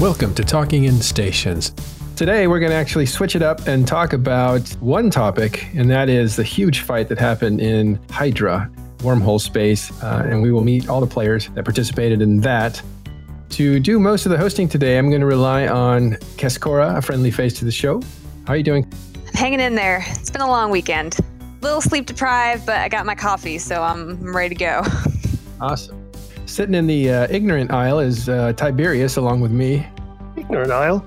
Welcome to Talking in Stations. Today we're going to actually switch it up and talk about one topic, and that is the huge fight that happened in Hydra, wormhole space, and we will meet all the players that participated in that. To do most of the hosting today, I'm going to rely on Keskora, a friendly face to the show. How are you doing? I'm hanging in there. It's been a long weekend. A little sleep deprived, but I got my coffee, so I'm ready to go. Awesome. Sitting in the ignorant aisle is Tiberius along with me. Ignorant aisle?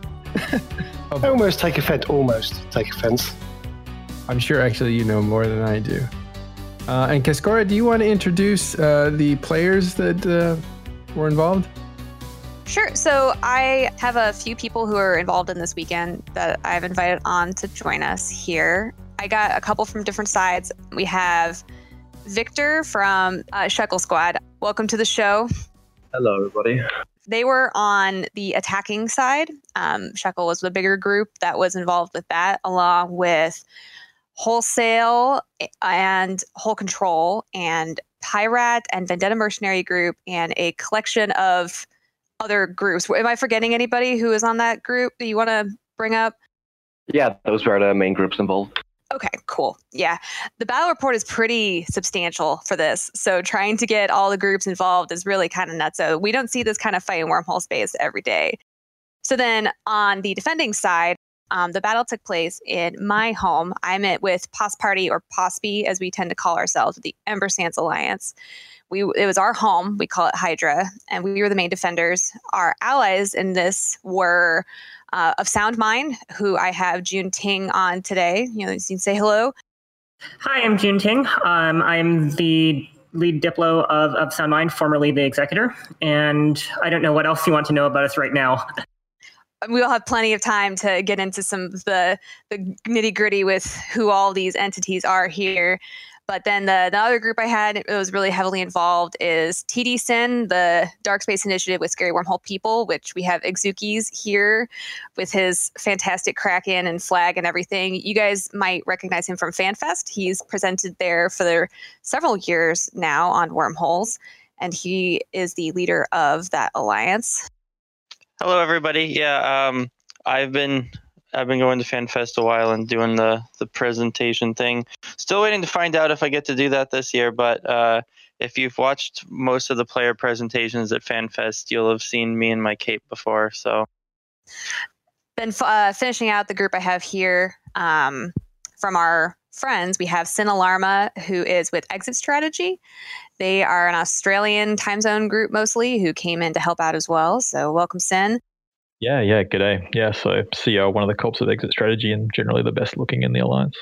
I almost take offense. I'm sure actually you know more than I do. And Keskora, do you want to introduce the players that were involved? Sure. So I have a few people who are involved in this weekend that I've invited on to join us here. I got a couple from different sides. We have Victor from Shekel Squad. Welcome to the show. Hello, everybody. They were on the attacking side. Shekel was the bigger group that was involved with that, along with Wholesale and Whole Control and Pyrat and Vendetta Mercenary Group and a collection of other groups. Am I forgetting anybody who is on that group that you want to bring up? Yeah, those were the main groups involved. Okay, cool. Yeah. The battle report is pretty substantial for this. So trying to get all the groups involved is really kind of nuts. So we don't see this kind of fight in wormhole space every day. So then on the defending side, the battle took place in my home. I met with POS Party, or POSPy, as we tend to call ourselves, the Ember Sands Alliance. It was our home. We call it Hydra, and we were the main defenders. Our allies in this were of Sound Mind, who I have June Ting on today. You can say hello. Hi, I'm June Ting. I'm the lead Diplo of Sound Mind, formerly the Executor, and I don't know what else you want to know about us right now. We'll have plenty of time to get into some of the nitty-gritty with who all these entities are here. But then the other group I had, it was really heavily involved, is TD Sin, the Dark Space Initiative with Scary Wormhole People, which we have Exukis here with his fantastic Kraken and flag and everything. You guys might recognize him from FanFest. He's presented there for several years now on Wormholes, and he is the leader of that alliance. Hello, everybody. Yeah, I've been going to FanFest a while and doing the presentation thing. Still waiting to find out if I get to do that this year, but if you've watched most of the player presentations at FanFest, you'll have seen me in my cape before. So, then finishing out the group I have here from our friends, we have Sin Alarma, who is with Exit Strategy. They are an Australian time zone group mostly who came in to help out as well. So welcome, Sin. Yeah, g'day. Yeah, so CEO, one of the corps of Exit Strategy, and generally the best looking in the Alliance.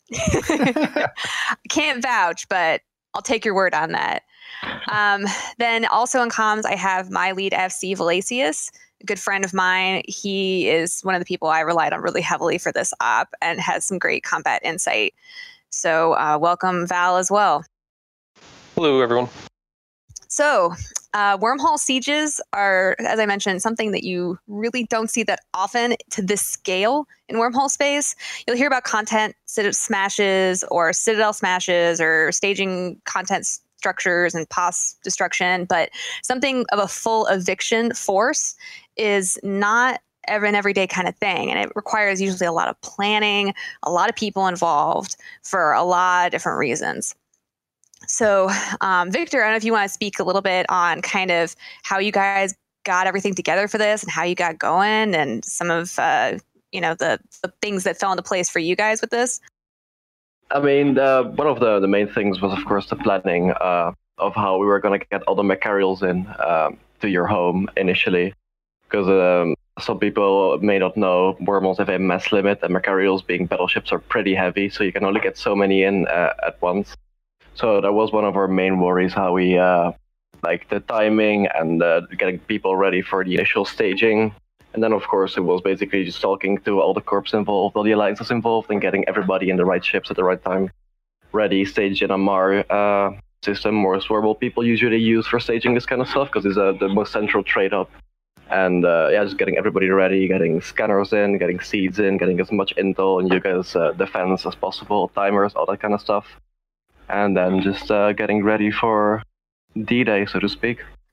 Can't vouch, but I'll take your word on that. Then also in comms, I have my lead FC, Valacius, a good friend of mine. He is one of the people I relied on really heavily for this op and has some great combat insight. So welcome, Val, as well. Hello, everyone. So, wormhole sieges are, as I mentioned, something that you really don't see that often to this scale in wormhole space. You'll hear about content smashes or citadel smashes or staging content structures and POS destruction, but something of a full eviction force is not an everyday kind of thing, and it requires usually a lot of planning, a lot of people involved for a lot of different reasons. So, Victor, I don't know if you want to speak a little bit on kind of how you guys got everything together for this and how you got going and some of, the things that fell into place for you guys with this. I mean, one of the main things was, of course, the planning of how we were going to get all the Macarials in to your home initially. Because some people may not know, wormholes have a mass limit, and Macarials, being battleships, are pretty heavy, so you can only get so many in at once. So that was one of our main worries, how we the timing and getting people ready for the initial staging. And then, of course, it was basically just talking to all the corps involved, all the alliances involved, and getting everybody in the right ships at the right time, ready, staged in a MAR system, or Swarble people usually use for staging this kind of stuff, because it's the most central trade-up. And just getting everybody ready, getting scanners in, getting seeds in, getting as much intel and you guys' defense as possible, timers, all that kind of stuff. And then just getting ready for D-Day, so to speak.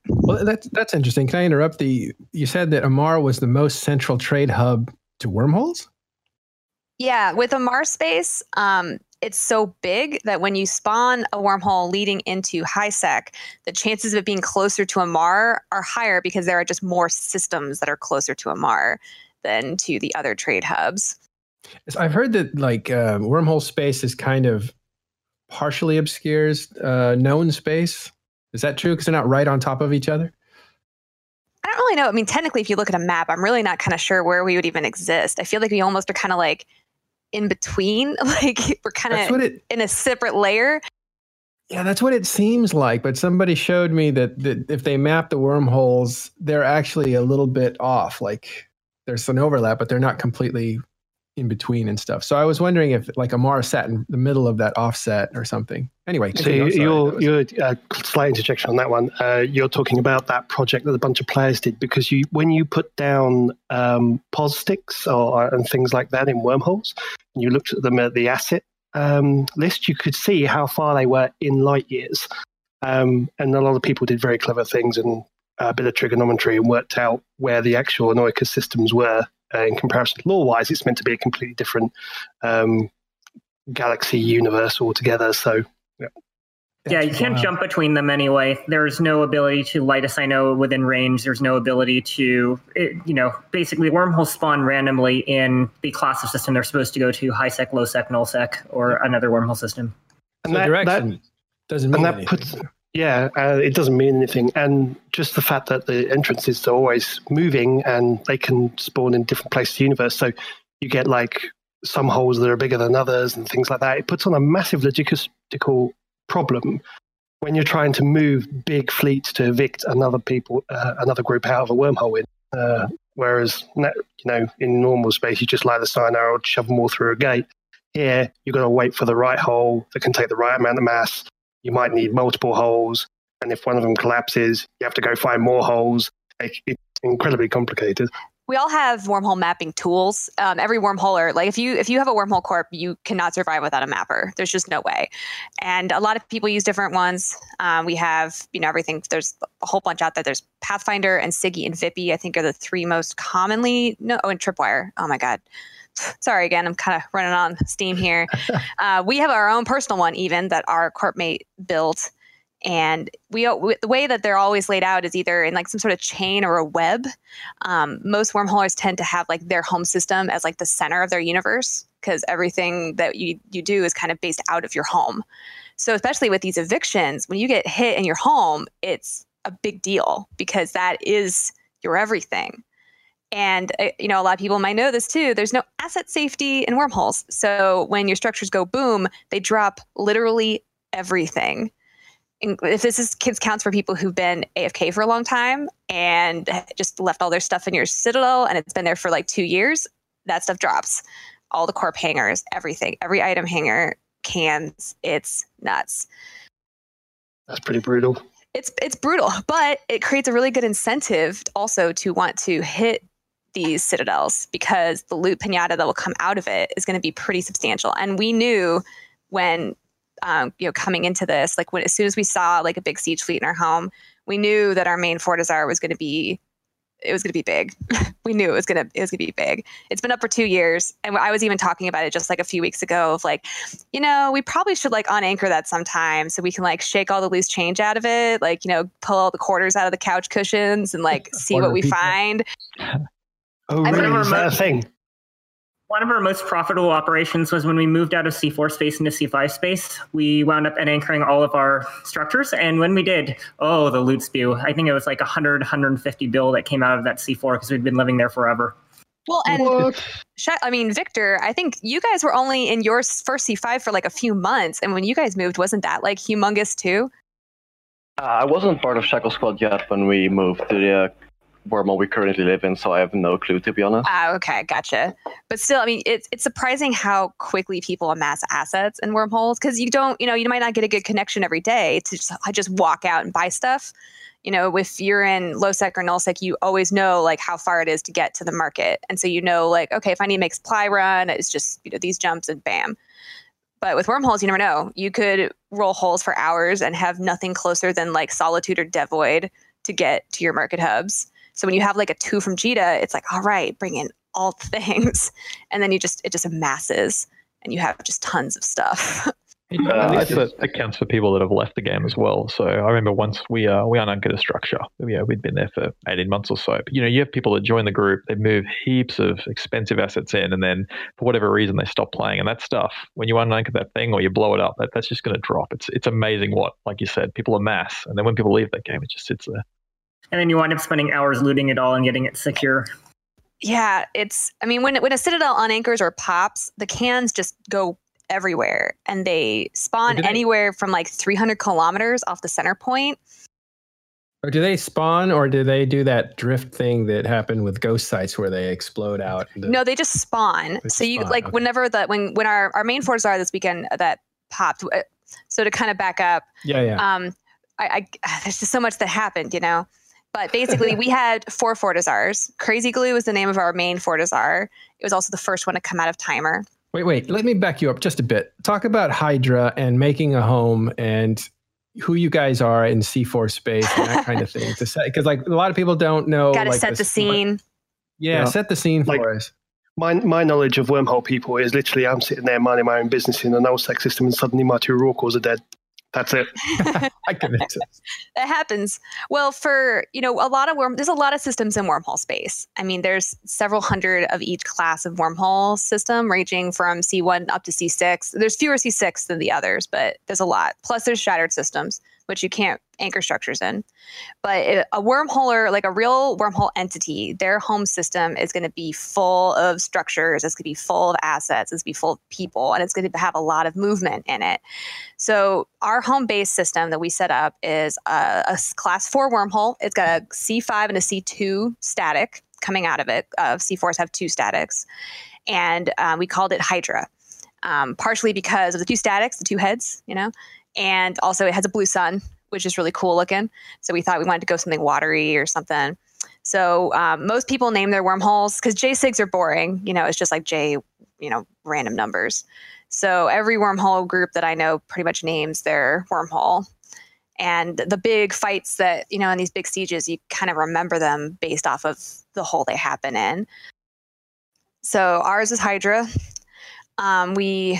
Well, that's interesting. Can I interrupt? You said that Amarr was the most central trade hub to wormholes? Yeah, with Amarr space, it's so big that when you spawn a wormhole leading into HiSec, the chances of it being closer to Amarr are higher because there are just more systems that are closer to Amarr than to the other trade hubs. I've heard that wormhole space is kind of partially obscures known space. Is that true? Because they're not right on top of each other? I don't really know. I mean, technically, if you look at a map, I'm really not kind of sure where we would even exist. I feel like we almost are kind of like in between. Like we're kind of in a separate layer. Yeah, that's what it seems like. But somebody showed me that if they map the wormholes, they're actually a little bit off. Like there's some overlap, but they're not completely in between and stuff. So I was wondering if like Amarr sat in the middle of that offset or something. Anyway, so you're slight interjection on that one. You're talking about that project that a bunch of players did because when you put down pos sticks and things like that in wormholes, and you looked at them at the asset list, you could see how far they were in light years. And a lot of people did very clever things and a bit of trigonometry and worked out where the actual Anoika systems were. In comparison, lore-wise, it's meant to be a completely different galaxy universe altogether. So, yeah, you can't jump between them anyway. There's no ability to light a Cyno within range. There's no ability to, basically wormholes spawn randomly in the class of system they're supposed to go to: HiSec, LowSec, NullSec, or another wormhole system. And so direction doesn't mean anything. It doesn't mean anything. And just the fact that the entrances are always moving and they can spawn in different places of the universe. So you get like some holes that are bigger than others and things like that. It puts on a massive logistical problem when you're trying to move big fleets to evict another group out of a wormhole whereas, in normal space, you just light the Cyno or shove them all through a gate. Here, you've got to wait for the right hole that can take the right amount of mass. You might need multiple holes, and if one of them collapses, you have to go find more holes. It's incredibly complicated. We all have wormhole mapping tools. Every wormholer, like if you have a wormhole corp, you cannot survive without a mapper. There's just no way. And a lot of people use different ones. We have, everything. There's a whole bunch out there. There's Pathfinder and Siggy and Vippy, I think, are the three most commonly. And Tripwire. Oh my God. Sorry again, I'm kind of running on steam here. We have our own personal one even that our corp mate built. And the way that they're always laid out is either in like some sort of chain or a web. Most wormholers tend to have like their home system as like the center of their universe because everything that you do is kind of based out of your home. So especially with these evictions, when you get hit in your home, it's a big deal because that is your everything. And, a lot of people might know this too. There's no asset safety in wormholes. So when your structures go boom, they drop literally everything. If this counts for people who've been AFK for a long time and just left all their stuff in your citadel and it's been there for like 2 years, that stuff drops. All the corp hangers, everything, every item hanger, cans, it's nuts. That's pretty brutal. It's brutal, but it creates a really good incentive also to want to hit these citadels because the loot pinata that will come out of it is going to be pretty substantial. And we knew when, coming into this, like as soon as we saw like a big siege fleet in our home, we knew that our main Fortizar was going to be big. We knew it was going to be big. It's been up for 2 years. And I was even talking about it just like a few weeks ago of like, we probably should like unanchor that sometime so we can like shake all the loose change out of it. Like, pull all the quarters out of the couch cushions and like see what we find. Oh, really? Is that a thing? One of our most profitable operations was when we moved out of C4 space into C5 space. We wound up anchoring all of our structures. And when we did, the loot spew. I think it was like 150 bill that came out of that C4 because we'd been living there forever. Well, and Victor, I think you guys were only in your first C5 for like a few months. And when you guys moved, wasn't that like humongous too? I wasn't part of Shackle Squad yet when we moved to the wormhole we currently live in, so I have no clue, to be honest. Okay, gotcha. But still, I mean, it's surprising how quickly people amass assets in wormholes because you don't, you might not get a good connection every day to just walk out and buy stuff. If you're in LowSec or NullSec, you always know like how far it is to get to the market. And so like, okay, if I need to make supply run, it's just, these jumps and bam. But with wormholes, you never know. You could roll holes for hours and have nothing closer than like Solitude or Devoid to get to your market hubs. So when you have like a 2 from JITA, it's like, all right, bring in all the things. And then it just amasses and you have just tons of stuff. That accounts for people that have left the game as well. So I remember once we unanchored a structure. We'd been there for 18 months or so. But, you have people that join the group, they move heaps of expensive assets in, and then for whatever reason they stop playing. And that stuff, when you unanchor that thing or you blow it up, that's just going to drop. It's amazing what, like you said, people amass, and then when people leave that game, it just sits there. And then you wind up spending hours looting it all and getting it secure. Yeah, when a Citadel unanchors or pops, the cans just go everywhere, and they spawn anywhere from like 300 kilometers off the center point. Or do they spawn, or do they do that drift thing that happened with ghost sites where they explode out? No, they just spawn. So you like okay. Whenever when our main Fortizar this weekend that popped. So to kind of back up, I there's just so much that happened, But basically, we had 4 Fortizars. Crazy Glue was the name of our main Fortizar. It was also the first one to come out of Timer. Wait. Let me back you up just a bit. Talk about Hydra and making a home and who you guys are in C4 space and that kind of thing. Because like a lot of people don't know. Got to set the scene. Yeah, set the scene for us. My knowledge of Wormhole people is literally I'm sitting there minding my own business in a nullsec system and suddenly my 2 Rorquals are dead. That's it. I can admit it. That happens. Well, for, there's a lot of systems in wormhole space. I mean, there's several hundred of each class of wormhole system ranging from C1 up to C6. There's fewer C6 than the others, but there's a lot. Plus there's shattered systems, which you can't anchor structures in. But a wormholer, like a real wormhole entity, their home system is going to be full of structures. It's going to be full of assets. It's going to be full of people, and it's going to have a lot of movement in it. So our home-based system that we set up is a class 4 wormhole. It's got a C5 and a C2 static coming out of it. C4s have 2 statics. And we called it Hydra, partially because of the 2 statics, the 2 heads, and also it has a blue sun, which is really cool looking. So we thought we wanted to go something watery or something. So most people name their wormholes because J-SIGs are boring. It's just like J, random numbers. So every wormhole group that I know pretty much names their wormhole. And the big fights that, in these big sieges, you kind of remember them based off of the hole they happen in. So ours is Hydra. We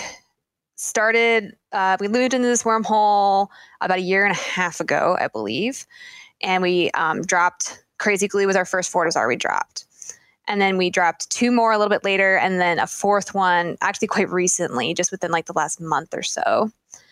moved into this wormhole about 1.5 years ago, I believe. And we dropped Crazy Glue was our first Fortizar we dropped. And then we dropped 2 more a little bit later, and then a 4th one actually quite recently, just within like the last month or so.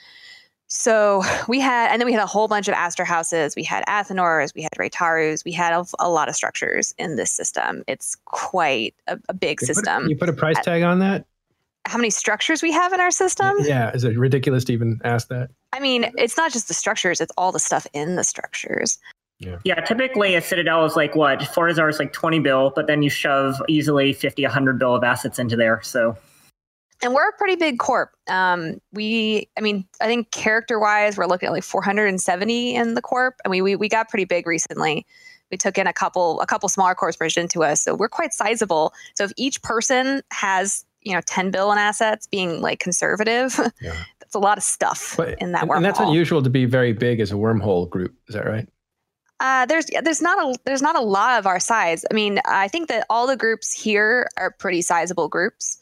So we had a whole bunch of Aster houses. We had Athenors, we had Raytarus, we had a lot of structures in this system. It's quite a big system. You put a price tag on that? How many structures we have in our system? Yeah, is it ridiculous to even ask that? I mean, it's not just the structures, it's all the stuff in the structures. Yeah, typically a Citadel is like what? Fortizar is like 20 bill, but then you shove easily 50, 100 bill of assets into there. So, and we're a pretty big corp. I think character-wise, we're looking at like 470 in the corp. I mean, we got pretty big recently. We took in a couple smaller corps bridged into us, so we're quite sizable. So if each person has 10 bill in assets, being like conservative, that's a lot of stuff in that wormhole. And that's unusual to be very big as a wormhole group. Is that right? There's not a lot of our size. I mean, I think that all the groups here are pretty sizable groups.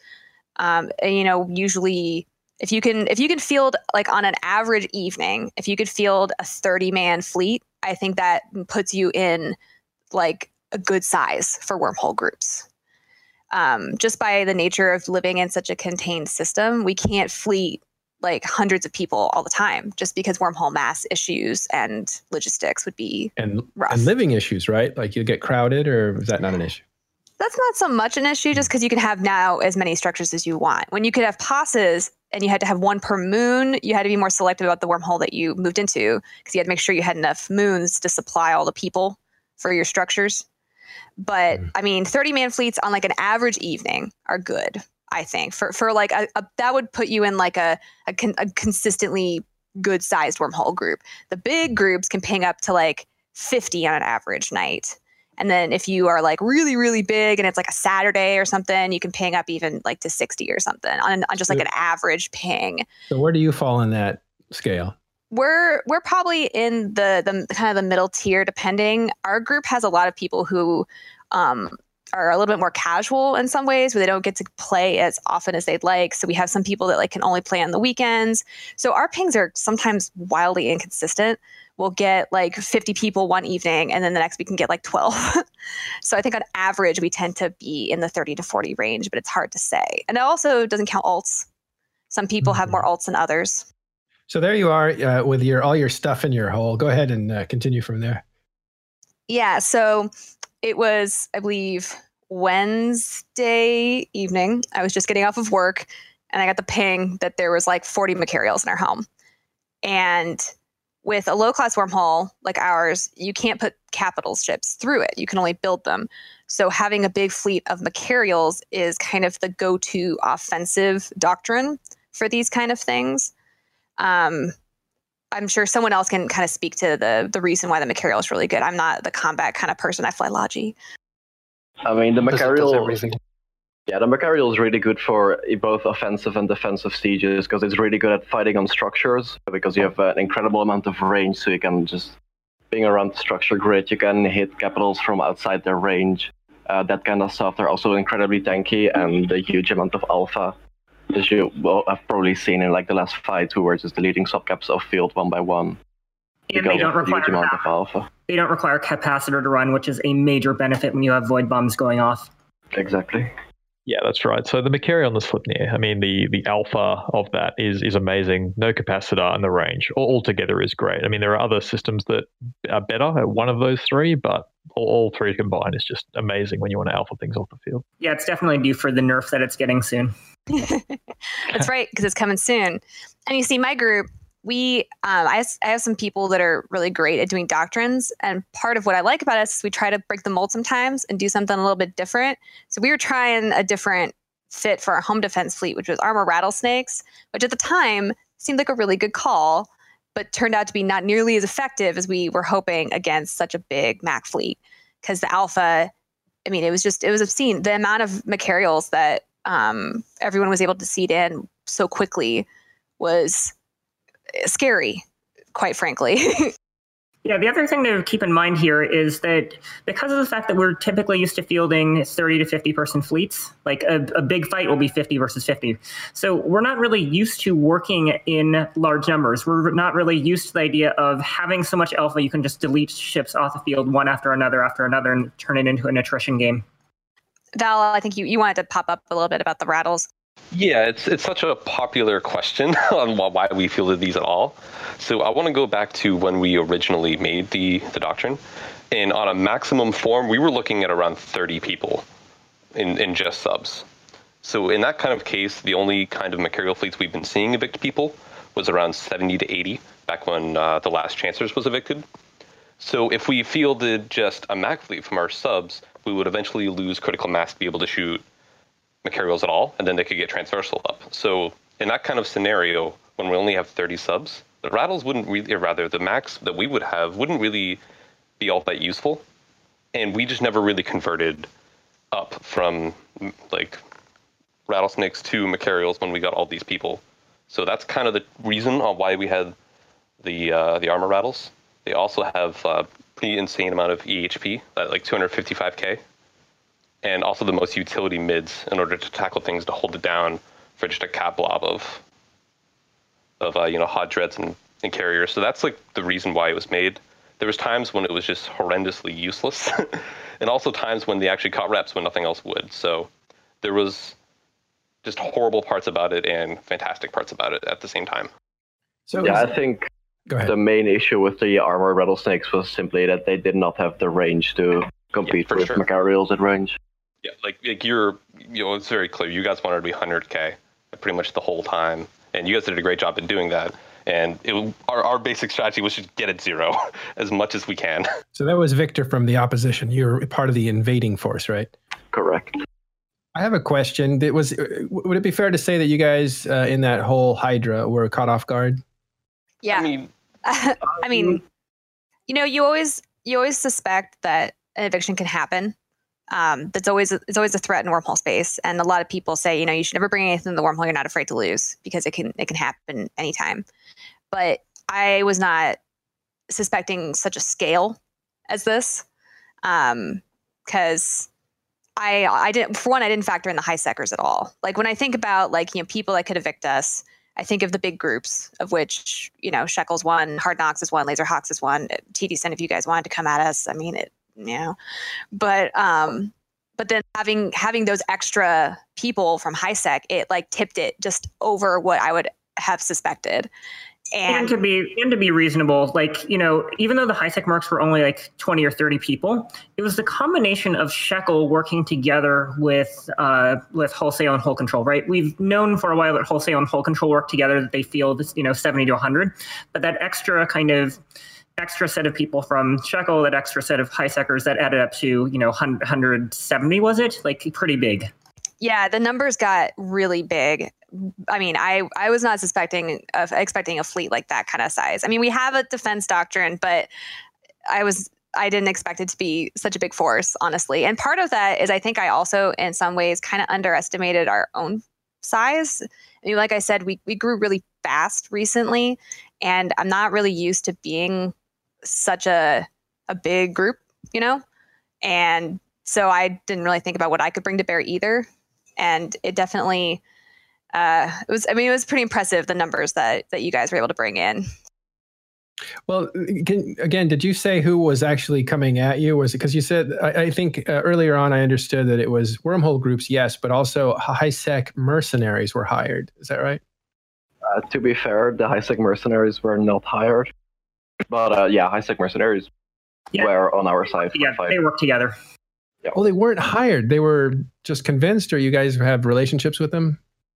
Usually if you can field like on an average evening, if you could field a 30-man fleet, I think that puts you in like a good size for wormhole groups. Just by the nature of living in such a contained system, we can't fleet like hundreds of people all the time, just because wormhole mass issues and logistics would be rough. And living issues, right? Like you get crowded, or is that not an issue? That's not so much an issue, just because you can have now as many structures as you want. When you could have passes and you had to have 1 per moon, you had to be more selective about the wormhole that you moved into, because you had to make sure you had enough moons to supply all the people for your structures. But I mean, 30-man fleets on like an average evening are good. I think for like that would put you in like a consistently good sized wormhole group. The big groups can ping up to like 50 on an average night. And then if you are like really, really big and it's like a Saturday or something, you can ping up even like to 60 or something on just like an average ping. So where do you fall in that scale? we're probably in the kind of the middle tier, depending. Our group has a lot of people who are a little bit more casual in some ways, where they don't get to play as often as they'd like. So we have some people that like can only play on the weekends. So our pings are sometimes wildly inconsistent. We'll get like 50 people one evening, and then the next week can get like 12. So I think on average, we tend to be in the 30 to 40 range, but it's hard to say. And it also doesn't count alts. Some people have more alts than others. So there you are with all your stuff in your hole. Go ahead and continue from there. Yeah, so it was, I believe, Wednesday evening. I was just getting off of work, and I got the ping that there was like 40 Macarials in our home. And with a low-class wormhole like ours, you can't put capital ships through it. You can only build them. So having a big fleet of Macarials is kind of the go-to offensive doctrine for these kind of things. I'm sure someone else can kind of speak to the reason why the Macarial is really good. I'm not the combat kind of person. I fly Logi. I mean, the Macarial, everything. Yeah, the Macarial is really good for both offensive and defensive sieges, because it's really good at fighting on structures, because you have an incredible amount of range, so you can just, being around the structure grid, you can hit capitals from outside their range. That kind of stuff. They're also incredibly tanky and a huge amount of alpha, as you will have probably seen in like the last fight, who were just deleting subcaps of field one by one. And they don't require amount of alpha. They don't require capacitor to run, which is a major benefit when you have void bombs going off. Exactly. Yeah, that's right. So the Macarial and the Sleipnir, I mean, the alpha of that is amazing. No capacitor, and the range altogether is great. I mean, there are other systems that are better at one of those three, but all three combined is just amazing when you want to alpha things off the field. Yeah, it's definitely due for the nerf that it's getting soon. That's right, because it's coming soon. And you see, my group, I have some people that are really great at doing doctrines, and part of what I like about us is we try to break the mold sometimes and do something a little bit different. So we were trying a different fit for our home defense fleet, which was armor rattlesnakes, which at the time seemed like a really good call, but turned out to be not nearly as effective as we were hoping against such a big Mac fleet. Because the alpha, I mean, it was obscene. The amount of Macarials that everyone was able to seed in so quickly was scary, quite frankly. Yeah, the other thing to keep in mind here is that because of the fact that we're typically used to fielding 30 to 50 person fleets, like a big fight will be 50 versus 50. So we're not really used to working in large numbers. We're not really used to the idea of having so much alpha you can just delete ships off the field one after another and turn it into an attrition game. Val, I think you wanted to pop up a little bit about the rattles. Yeah, it's such a popular question on why we fielded these at all. So I want to go back to when we originally made the doctrine. And on a maximum form, we were looking at around 30 people in just subs. So in that kind of case, the only kind of Macarial fleets we've been seeing evict people was around 70 to 80, back when the last Chancellors was evicted. So if we fielded just a Mac fleet from our subs, we would eventually lose critical mass to be able to shoot Macarials at all, and then they could get transversal up. So in that kind of scenario, when we only have 30 subs, the rattles wouldn't really, or rather the max that we would have wouldn't really be all that useful. And we just never really converted up from like rattlesnakes to Macarials when we got all these people. So that's kind of the reason on why we had the armor rattles. They also have a pretty insane amount of EHP, like 255k. And also the most utility mids in order to tackle things to hold it down for just a cap blob of hot dreads and carriers. So that's like the reason why it was made. There was times when it was just horrendously useless, and also times when they actually caught reps when nothing else would. So there was just horrible parts about it and fantastic parts about it at the same time. So yeah, I think the main issue with the armor rattlesnakes was simply that they did not have the range to compete with Macarials at range. Yeah, like it's very clear. You guys wanted to be 100k pretty much the whole time, and you guys did a great job in doing that. And our basic strategy was just get it 0 as much as we can. So that was Victor from the opposition. You're part of the invading force, right? Correct. I have a question. Would it be fair to say that you guys in that whole Hydra were caught off guard? Yeah. I mean, you always suspect that an eviction can happen. It's always a threat in wormhole space, and a lot of people say, you should never bring anything in the wormhole you're not afraid to lose, because it can happen anytime. But I was not suspecting such a scale as this, because I didn't, for one, I didn't factor in the high sectors at all. Like when I think about people that could evict us, I think of the big groups, of which, Shekel's one, Hard Knocks is one, Laserhawks is one, TD Sen, if you guys wanted to come at us, I mean, but then having those extra people from HiSec, it tipped it just over what I would have suspected. And to be reasonable, even though the HiSec mercs were only 20 or 30 people, it was the combination of Shekel working together with Wholesale and Hull Control, right? We've known for a while that Wholesale and Hull Control work together, that they field 70 to 100, but that extra set of people from Shekel, that extra set of HiSecers, that added up to 170, was it? Pretty big. Yeah, the numbers got really big. I mean, I was not expecting a fleet like that kind of size. I mean, we have a defense doctrine, but I didn't expect it to be such a big force, honestly. And part of that is I think I also, in some ways, kind of underestimated our own size. I mean, like I said, we grew really fast recently, and I'm not really used to being such a big group, And so I didn't really think about what I could bring to bear either. And it definitely, it was pretty impressive, the numbers that you guys were able to bring in. Well, did you say who was actually coming at you? Was it because you said, I think earlier on, I understood that it was wormhole groups, yes, but also HiSec mercenaries were hired. Is that right? To be fair, the HiSec mercenaries were not hired. But HiSec mercenaries were on our side. Yeah, they work together. Yeah. Well, they weren't hired. They were just convinced, or you guys have relationships with them?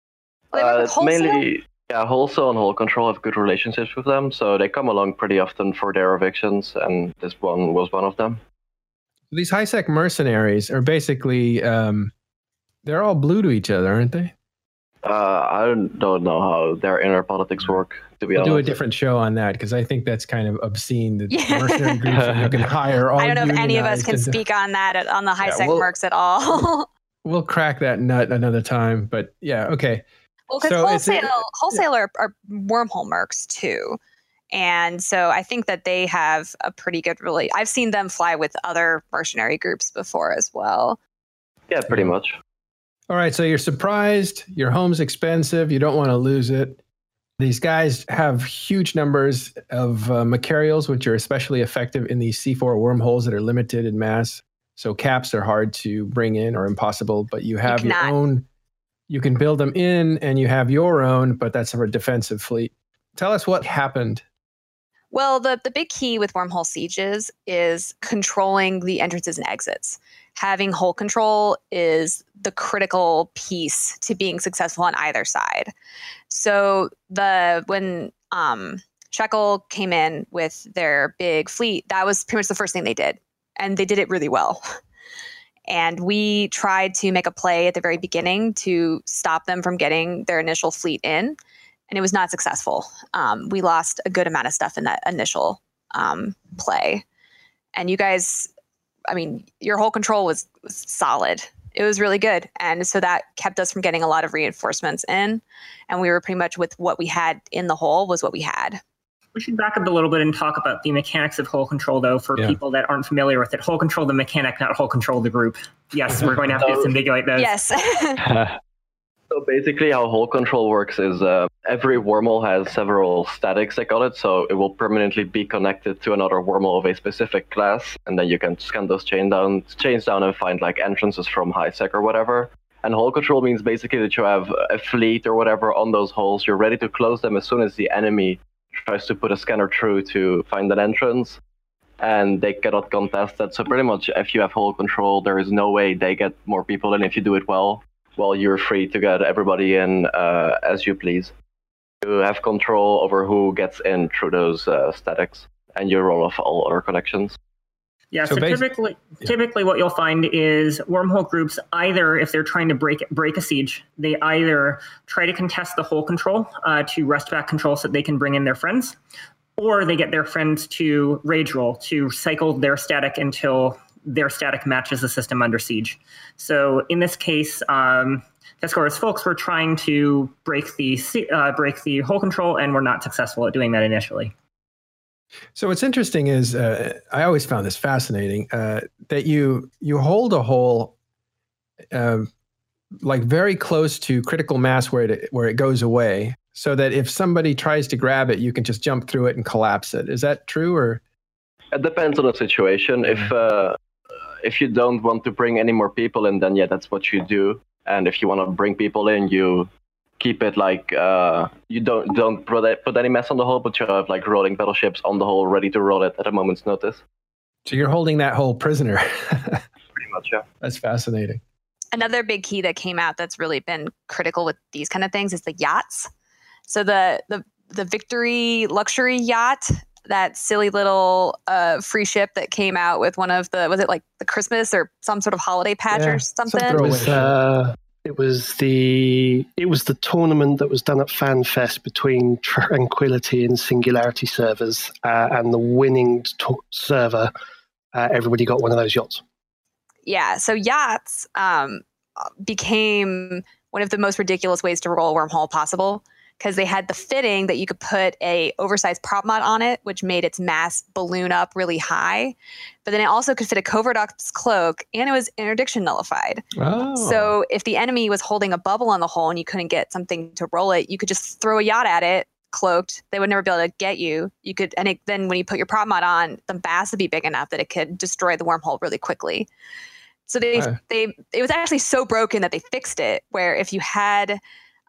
Mainly, Wholesale and Hull Control have good relationships with them, so they come along pretty often for their evictions, and this one was one of them. These HiSec mercenaries are basically, they're all blue to each other, aren't they? I don't know how their inner politics work, to be honest. We'll do a different show on that, because I think that's kind of obscene. The mercenary groups that you can hire all. I don't know if any of us can speak on that, on the HiSec mercs at all. We'll crack that nut another time, but yeah, okay. Well, because Wholesale are wormhole mercs too. And so I think that they have a pretty good I've seen them fly with other mercenary groups before as well. Yeah, pretty much. All right, so you're surprised, your home's expensive, you don't want to lose it. These guys have huge numbers of Machariels, which are especially effective in these C4 wormholes that are limited in mass. So caps are hard to bring in or impossible, but you have your own, you can build them in, and you have your own, but that's for a defensive fleet. Tell us what happened. Well, the big key with wormhole sieges is controlling the entrances and exits. Having hull control is the critical piece to being successful on either side. So when Shekel came in with their big fleet, that was pretty much the first thing they did. And they did it really well. And we tried to make a play at the very beginning to stop them from getting their initial fleet in. And it was not successful. We lost a good amount of stuff in that initial play. And you guys, your whole control was solid. It was really good. And so that kept us from getting a lot of reinforcements in. And we were pretty much with what we had in the hole was what we had. We should back up a little bit and talk about the mechanics of hull control, though, for people that aren't familiar with it. Hull control the mechanic, not hull control the group. Yes, we're going to have to disambiguate those. Yes. So basically how hull control works is every wormhole has several statics, they call it, so it will permanently be connected to another wormhole of a specific class, and then you can scan those chains down and find entrances from HiSec or whatever. And hull control means basically that you have a fleet or whatever on those holes, you're ready to close them as soon as the enemy tries to put a scanner through to find an entrance, and they cannot contest that. So pretty much if you have hull control, there is no way they get more people in if you do it well. Well, you're free to get everybody in as you please. You have control over who gets in through those statics, and you roll off all other connections. Yeah, so typically what you'll find is wormhole groups, either if they're trying to break a siege, they either try to contest the hull control to wrest back control so that they can bring in their friends, or they get their friends to rage roll, to cycle their static until their static matches the system under siege. So in this case, Cascora's folks were trying to break the hull control, and were not successful at doing that initially. So what's interesting is I always found this fascinating that you hold a hull like very close to critical mass where it goes away, so that if somebody tries to grab it, you can just jump through it and collapse it. Is that true, or? It depends on the situation. If you don't want to bring any more people in, then yeah, that's what you do. And if you want to bring people in, you keep it like you don't put any mess on the hull, but you have like rolling battleships on the hull ready to roll it at a moment's notice. So you're holding that hull prisoner. Pretty much, yeah. That's fascinating. Another big key that came out that's really been critical with these kind of things is the yachts. So the Victory luxury yacht, that silly little free ship that came out with one of was it like the Christmas or some sort of holiday patch or something? It was the tournament that was done at FanFest between Tranquility and Singularity servers, and the winning server, everybody got one of those yachts. Yeah, so yachts became one of the most ridiculous ways to roll a wormhole possible, because they had the fitting that you could put a oversized prop mod on it, which made its mass balloon up really high. But then it also could fit a Covert Ops cloak, and it was interdiction nullified. Oh. So if the enemy was holding a bubble on the hull and you couldn't get something to roll it, you could just throw a yacht at it, cloaked. They would never be able to get you. Then when you put your prop mod on, the mass would be big enough that it could destroy the wormhole really quickly. So it was actually so broken that they fixed it, where if you had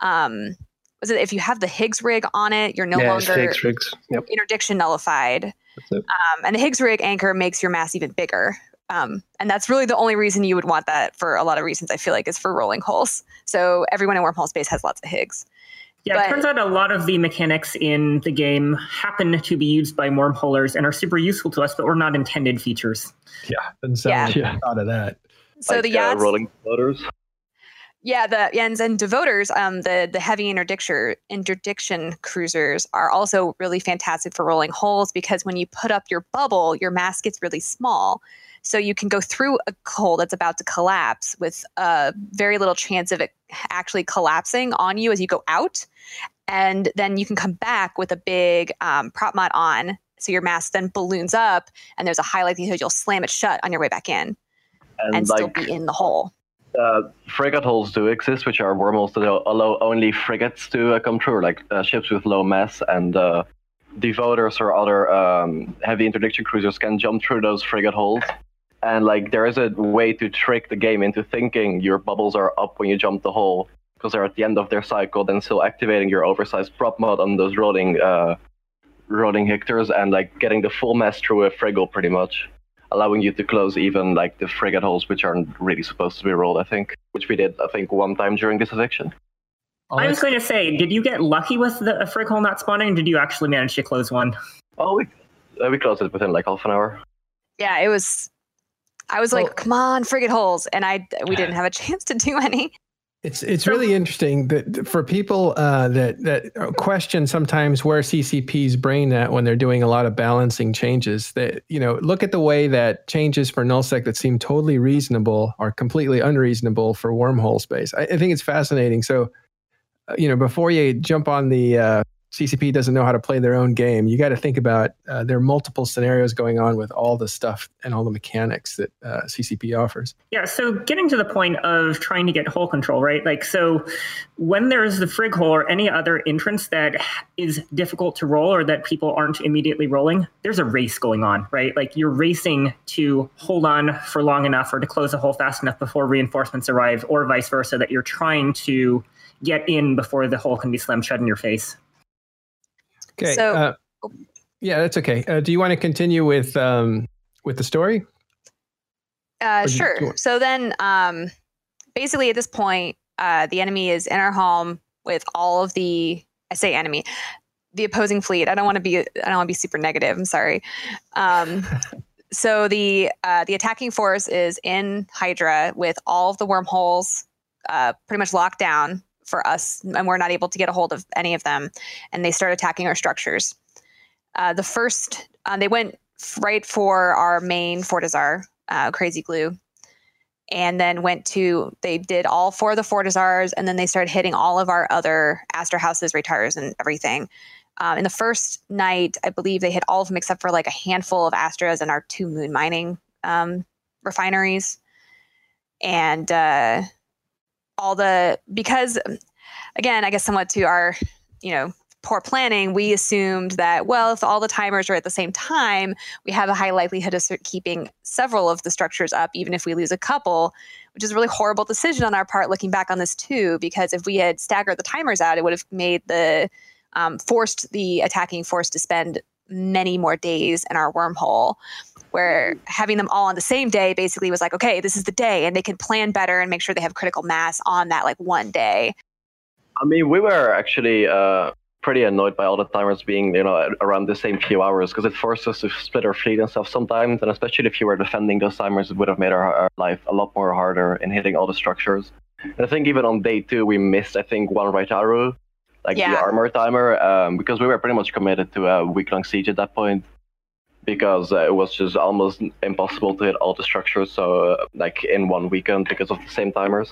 if you have the Higgs rig on it, you're no longer Higgs rigs. Yep. interdiction nullified. And the Higgs rig anchor makes your mass even bigger. And that's really the only reason you would want that, for a lot of reasons, I feel like, is for rolling hulls. So everyone in Wormhole Space has lots of Higgs. Yeah, it turns out a lot of the mechanics in the game happen to be used by wormholers and are super useful to us, but were not intended features. Yeah, doesn't sound like I thought of that. So like, the yachts, rolling floaters. Yeah, and Devoters, the heavy interdiction cruisers are also really fantastic for rolling hulls, because when you put up your bubble, your mass gets really small. So you can go through a hull that's about to collapse with very little chance of it actually collapsing on you as you go out. And then you can come back with a big prop mod on, so your mass then balloons up, and there's a high likelihood you'll slam it shut on your way back in and still be in the hole. Frigate hulls do exist, which are wormholes that allow only frigates to come through, like ships with low mass, and Devoters or other heavy interdiction cruisers can jump through those frigate holes. And like there is a way to trick the game into thinking your bubbles are up when you jump the hole, because they're at the end of their cycle, then still activating your oversized prop mod on those rolling Hictors, and like getting the full mass through a frigate pretty much, allowing you to close even like the frigate holes, which aren't really supposed to be rolled, I think, which we did, I think, one time during this eviction. I was going to say, did you get lucky with the frig hole not spawning, or did you actually manage to close one? Oh, we closed it within like half an hour. Yeah, I was like, come on, frigate holes, and we didn't have a chance to do any. It's really interesting that for people that question sometimes where CCP's brain at when they're doing a lot of balancing changes, that, look at the way that changes for nullsec that seem totally reasonable are completely unreasonable for wormhole space. I think it's fascinating. So, before you jump on the CCP doesn't know how to play their own game, you got to think about there are multiple scenarios going on with all the stuff and all the mechanics that CCP offers. Yeah, so getting to the point of trying to get hull control, right? Like, so when there's the frig hole or any other entrance that is difficult to roll or that people aren't immediately rolling, there's a race going on, right? Like you're racing to hold on for long enough or to close the hole fast enough before reinforcements arrive, or vice versa, that you're trying to get in before the hole can be slammed shut in your face. Okay. So, yeah, that's okay. Do you want to continue with the story? Sure. So then, basically, at this point, the enemy is in our home with all of the opposing fleet. I don't want to be super negative. I'm sorry. So the attacking force is in Hydra with all of the wormholes pretty much locked down for us, and we're not able to get a hold of any of them, and they start attacking our structures. They went right for our main Fortizar, Crazy Glue, and then they did all 4 of the Fortizars, and then they started hitting all of our other Astra houses, Retars, and everything. In the first night, I believe they hit all of them except for like a handful of Astras and our 2 moon mining refineries. And because, again, I guess somewhat to our, poor planning, we assumed that, well, if all the timers are at the same time, we have a high likelihood of keeping several of the structures up, even if we lose a couple, which is a really horrible decision on our part looking back on this too, because if we had staggered the timers out, it would have made forced the attacking force to spend many more days in our wormhole, where having them all on the same day basically was like, okay, this is the day, and they can plan better and make sure they have critical mass on that like one day. I mean, we were actually pretty annoyed by all the timers being, around the same few hours, because it forced us to split our fleet and stuff sometimes, and especially if you were defending those timers, it would have made our life a lot more harder in hitting all the structures. And I think even on day 2, we missed, one Raitaru, the armor timer, because we were pretty much committed to a week-long siege at that point, because it was just almost impossible to hit all the structures, so in one weekend because of the same timers.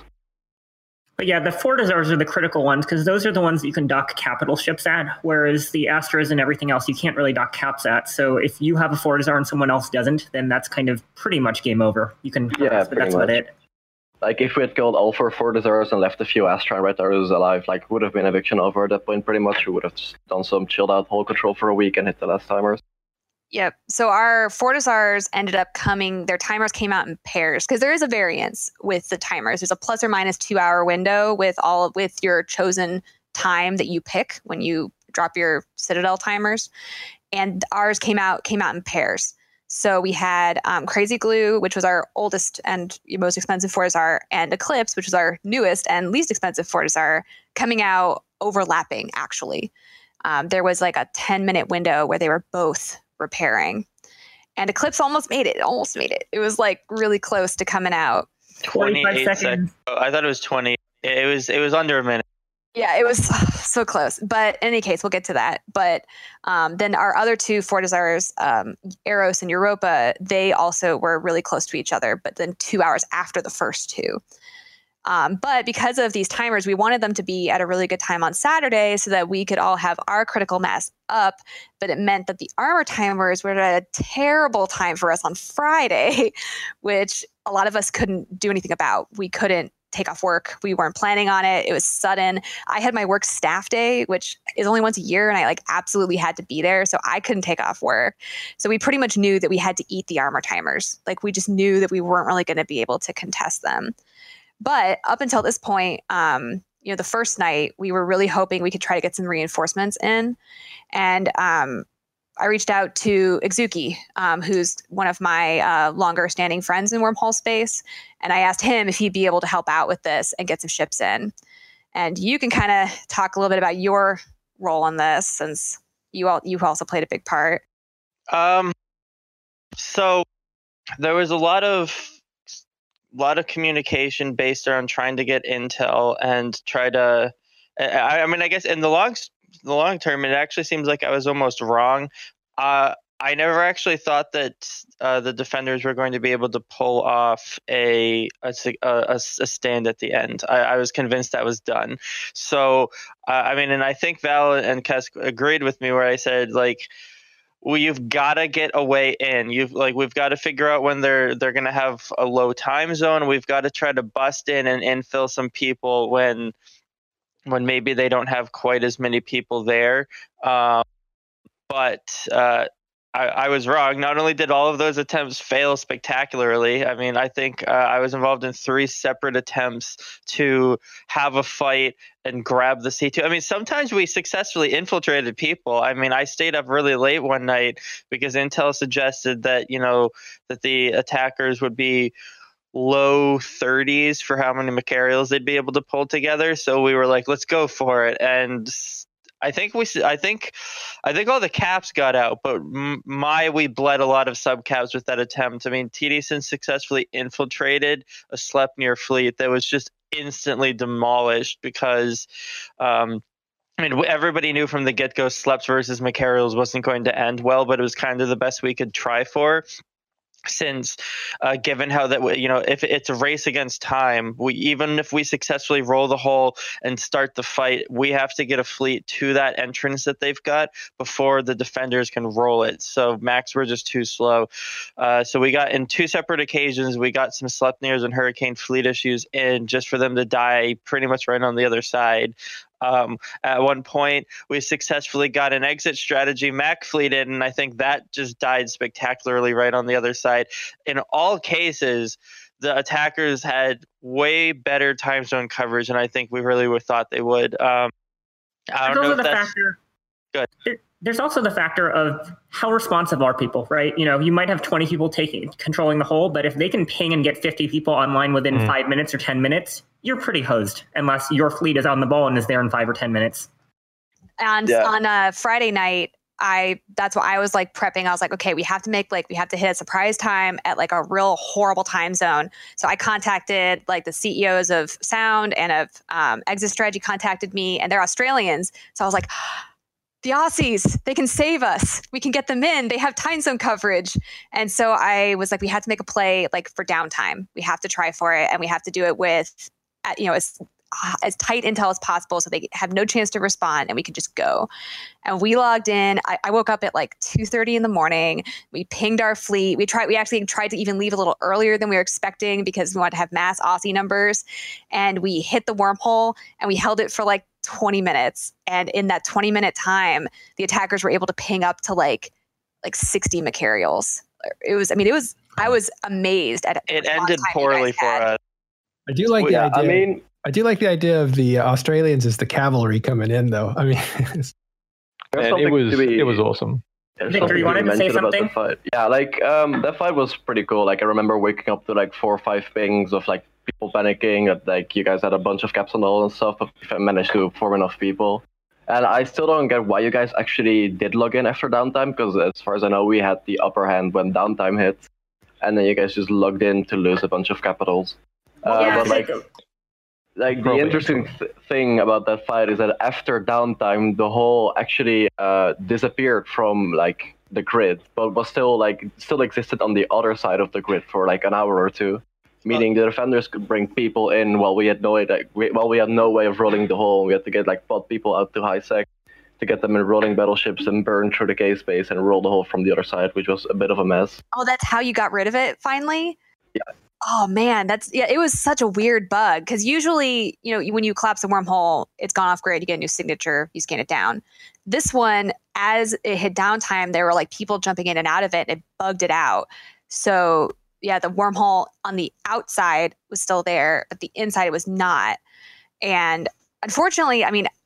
But yeah, the Fortizars are the critical ones, because those are the ones that you can dock capital ships at, whereas the Astras and everything else you can't really dock caps at. So if you have a Fortizar and someone else doesn't, then that's kind of pretty much game over. You can, but that's about it. If we had killed all 4 Fortizars and left a few Astra and Retars alive, would have been eviction over at that point pretty much. We would have just done some chilled out hull control for a week and hit the last timers. Yep. So our Fortizars ended up their timers came out in pairs, because there is a variance with the timers. There's a plus or minus 2-hour window with your chosen time that you pick when you drop your Citadel timers. And ours came out in pairs. So we had Crazy Glue, which was our oldest and most expensive Fortizar, and Eclipse, which was our newest and least expensive Fortizar, coming out overlapping, actually. There was like a 10-minute window where they were both repairing. And Eclipse almost made it. It was really close to coming out. 25 seconds. I thought it was 20. It was under a minute. Yeah, it was so close. But in any case, we'll get to that. But then our other 2 Fortizars, Eros and Europa, they also were really close to each other, but then 2 hours after the first 2. But because of these timers, we wanted them to be at a really good time on Saturday so that we could all have our critical mass up. But it meant that the armor timers were at a terrible time for us on Friday, which a lot of us couldn't do anything about. We couldn't take off work. We weren't planning on it. It was sudden. I had my work staff day, which is only once a year, and I absolutely had to be there. So I couldn't take off work. So we pretty much knew that we had to eat the armor timers. We just knew that we weren't really going to be able to contest them. But up until this point, the first night, we were really hoping we could try to get some reinforcements in. And I reached out to Exuki, who's one of my longer standing friends in Wormhole Space. And I asked him if he'd be able to help out with this and get some ships in. And you can kind of talk a little bit about your role in this, since you also played a big part. So there was a lot of communication based around trying to get intel and try to. I guess in the long term, it actually seems like I was almost wrong. I never actually thought that the defenders were going to be able to pull off a stand at the end. I was convinced that was done. So and I think Val and Kesk agreed with me where I said well, you've got to get a way in. We've got to figure out when they're going to have a low time zone. We've got to try to bust in and infill some people when maybe they don't have quite as many people there. But I was wrong. Not only did all of those attempts fail spectacularly, I think I was involved in 3 separate attempts to have a fight and grab the C2. Sometimes we successfully infiltrated people. I stayed up really late one night because intel suggested that, that the attackers would be low 30s for how many Macarials they'd be able to pull together. So we were like, let's go for it. And I think all the caps got out, but we bled a lot of subcaps with that attempt. TDSN successfully infiltrated a Sleipnir fleet that was just instantly demolished because everybody knew from the get-go Sleps versus Macarials wasn't going to end well, but it was kind of the best we could try for. since given how that, you know, if it's a race against time, even if we successfully roll the hole and start the fight, we have to get a fleet to that entrance that they've got before the defenders can roll it. So Max were just too slow. So we got, in 2 separate occasions, we got some Sleipnirs and Hurricane fleet issues in just for them to die pretty much right on the other side. At one point, we successfully got an exit strategy Mac fleet in, and I think that just died spectacularly right on the other side. In all cases, the attackers had way better time zone coverage than I think we really thought they would. I don't know if that's good. There's also the factor of how responsive are people, right? You know, you might have 20 people controlling the hole, but if they can ping and get 50 people online within 5 minutes or 10 minutes, you're pretty hosed unless your fleet is on the ball and is there in 5 or 10 minutes. And on Friday night, that's what I was like prepping. I was like, okay, we have to hit a surprise time at like a real horrible time zone. So I contacted like the CEOs of Sound and of Exit Strategy contacted me, and they're Australians. So I was like, the Aussies, they can save us. We can get them in. They have time zone coverage. And so I was like, we have to make a play like for downtime. We have to try for it, and we have to do it with, you know, as tight intel as possible so they have no chance to respond and we can just go. And we logged in. I woke up at like 2:30 in the morning. We pinged our fleet. We actually tried to even leave a little earlier than we were expecting because we wanted to have mass Aussie numbers. And we hit the wormhole and we held it for like 20 minutes. And in that 20-minute time, the attackers were able to ping up to like 60 Macarials. I was amazed at it. It ended poorly for us. I do like the idea. I do like the idea of the Australians as the cavalry coming in, though. I mean, it was awesome. Victor, you wanted to say something? Yeah, like that fight was pretty cool. Like I remember waking up to like 4 or 5 pings of like people panicking. That like you guys had a bunch of caps on the hole and stuff, but I managed to form enough people. And I still don't get why you guys actually did log in after downtime, because as far as I know, we had the upper hand when downtime hit, and then you guys just logged in to lose a bunch of capitals. But like the interesting thing about that fight is that after downtime, the hole actually disappeared from like the grid, but was still existed on the other side of the grid for like an hour or two. Meaning the defenders could bring people in while we had no way of rolling the hole. We had to get like pod people out to high sec to get them in rolling battleships and burn through the K space and roll the hole from the other side, which was a bit of a mess. Oh, that's how you got rid of it finally? Yeah. Oh man, it was such a weird bug because usually, you know, when you collapse a wormhole, it's gone off grid, you get a new signature, you scan it down. This one, as it hit downtime, there were like people jumping in and out of it, and it bugged it out. So yeah, the wormhole on the outside was still there, but the inside it was not. And unfortunately, I mean,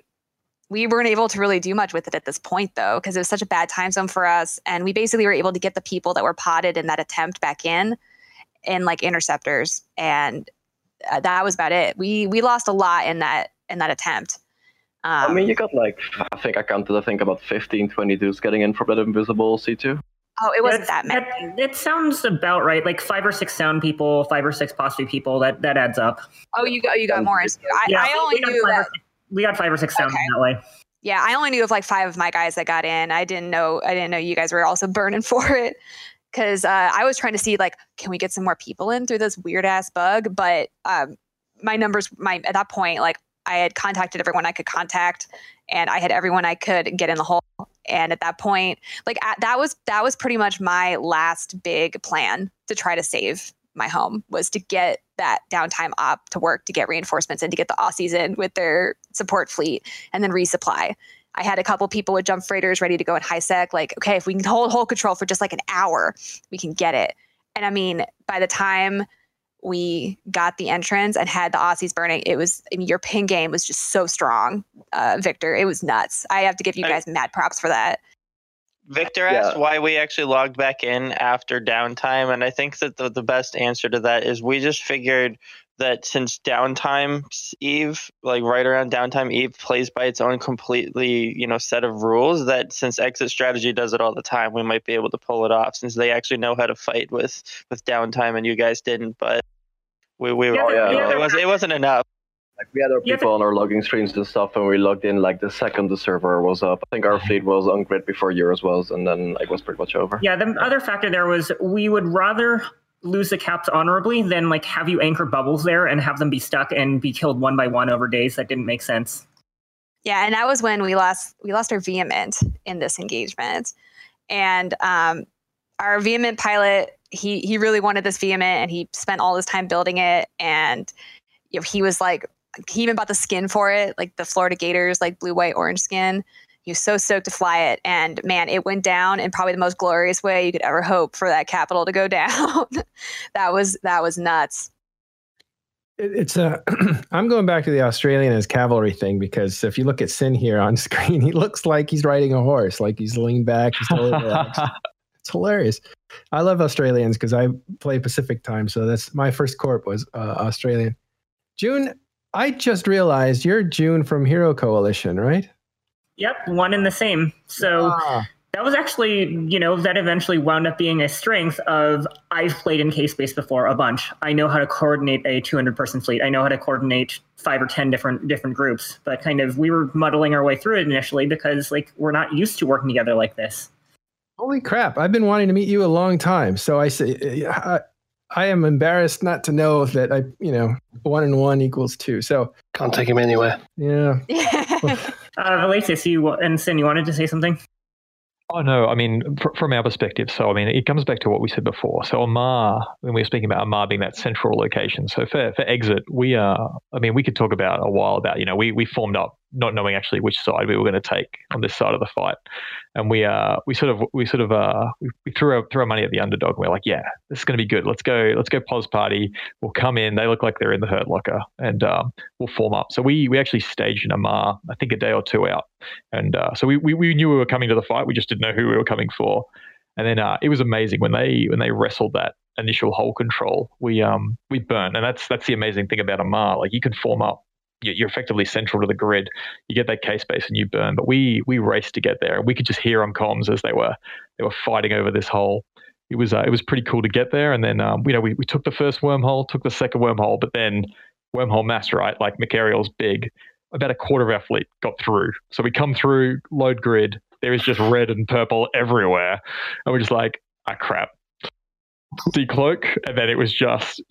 we weren't able to really do much with it at this point though, because it was such a bad time zone for us. And we basically were able to get the people that were potted in that attempt back in like interceptors, and that was about it. We lost a lot in that attempt. I mean, you got like, I think about 15, 20 dudes getting in from that invisible C2. Oh, it wasn't that many. It sounds about right. Like 5 or 6 sound people, 5 or 6 possibly people. That adds up. Oh, you got more. I only knew that we got 5 or 6 sound that way. Yeah, I only knew of like 5 of my guys that got in. I didn't know you guys were also burning for it. Because I was trying to see, like, can we get some more people in through this weird-ass bug? But my numbers, at that point, like, I had contacted everyone I could contact, and I had everyone I could get in the hole. And at that point, like, that was pretty much my last big plan to try to save my home, was to get that downtime op to work, to get reinforcements and to get the Aussies in with their support fleet, and then resupply. I had a couple people with jump freighters ready to go in high sec. Like, okay, if we can hold hole control for just like an hour, we can get it. And I mean, by the time we got the entrance and had the Aussies burning, your ping game was just so strong, Victor. It was nuts. I have to give you guys mad props for that. Victor asked why we actually logged back in after downtime, and I think that the best answer to that is we just figured that since downtime Eve, like right around downtime Eve, plays by its own completely, set of rules, that since Exit Strategy does it all the time, we might be able to pull it off, since they actually know how to fight with downtime and you guys didn't. But it wasn't enough. Like we had our people on our logging screens and stuff, and we logged in like the second the server was up. I think our fleet was on grid before yours was, and then it was pretty much over. Yeah, the other factor there was we would rather lose the caps honorably than like have you anchor bubbles there and have them be stuck and be killed one by one over days. That didn't make sense. Yeah, and that was when we lost our vehement in this engagement, and our vehement pilot he really wanted this vehement, and he spent all his time building it, and he was like. He even bought the skin for it, like the Florida Gators, like blue, white, orange skin. He was so stoked to fly it. And man, it went down in probably the most glorious way you could ever hope for that capital to go down. That was nuts. It's I'm going back to the Australian as cavalry thing, because if you look at Sin here on screen, he looks like he's riding a horse, like he's leaning back. He's totally relaxed. It's hilarious. I love Australians because I play Pacific time. So that's my first corp was Australian. June, I just realized you're June from Hero Coalition, right? Yep, one and the same. So that was actually, that eventually wound up being a strength of I've played in K-Space before a bunch. I know how to coordinate a 200-person fleet. I know how to coordinate 5 or 10 different groups. But kind of we were muddling our way through it initially because we're not used to working together like this. Holy crap. I've been wanting to meet you a long time. So I say... I am embarrassed not to know that 1 and 1 equals 2. So can't take him anywhere. Yeah. Alexis, Sin, you wanted to say something? Oh, no. I mean, from our perspective, so, I mean, it comes back to what we said before. So Amarr, when we were speaking about Amarr being that central location, so for exit, we could talk about a while about, we formed up not knowing actually which side we were going to take on this side of the fight. And we threw our money at the underdog. We're like, yeah, this is going to be good. Let's go pos party. We'll come in. They look like they're in the hurt locker, and we'll form up. So we actually staged an Amarr, I think a day or two out. And so we knew we were coming to the fight. We just didn't know who we were coming for. And then it was amazing when they wrestled that initial hull control. We burnt, and that's the amazing thing about Amarr. Like you can form up. You're effectively central to the grid. You get that K-Space and you burn. But we raced to get there, and we could just hear on comms as they were fighting over this hole. It was pretty cool to get there. And then we took the first wormhole, took the second wormhole, but then wormhole mass, right? Like Macariel's big. About a quarter of our fleet got through. So we come through, load grid. There is just red and purple everywhere, and we're just like, crap. Decloak, and then it was just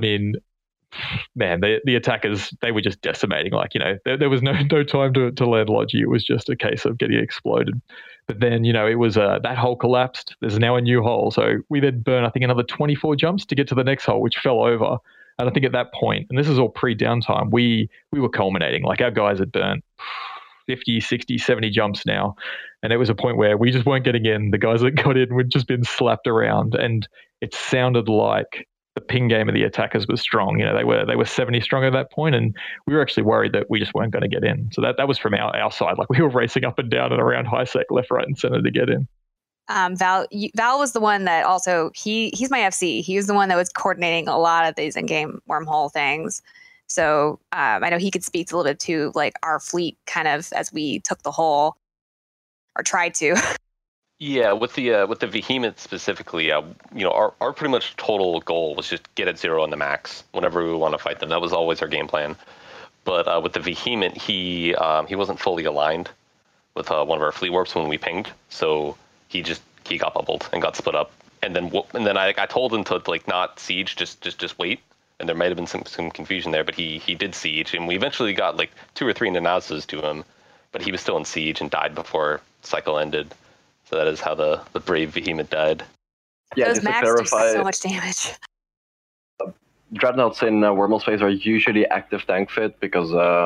man, the attackers, they were just decimating. There was no time to land Logi. It was just a case of getting exploded. But then, it was that hole collapsed. There's now a new hole. So we then burn, I think, another 24 jumps to get to the next hole, which fell over. And I think at that point, and this is all pre-downtime, we were culminating. Like our guys had burnt 50, 60, 70 jumps now. And it was a point where we just weren't getting in. The guys that got in would just been slapped around. And it sounded like the ping game of the attackers was strong. They were 70 strong at that point, and we were actually worried that we just weren't going to get in. So that was from our side. Like we were racing up and down and around high sec, left, right, and center to get in. Val was the one that also he's my FC. He was the one that was coordinating a lot of these in-game wormhole things. So I know he could speak a little bit to like our fleet kind of as we took the hole or tried to. Yeah, with the Vehement specifically, our pretty much total goal was just get at 0 on the max whenever we want to fight them. That was always our game plan. But with the Vehement, he wasn't fully aligned with one of our fleet warps when we pinged, so he got bubbled and got split up. And then I told him to not siege, just wait. And there might have been some confusion there, but he did siege, and we eventually got 2 or 3 Nanazas to him, but he was still in siege and died before cycle ended. So that is how the brave Vehement died. Yeah, those max do so much damage. Dreadnoughts in Wormhole Space are usually active tank fit because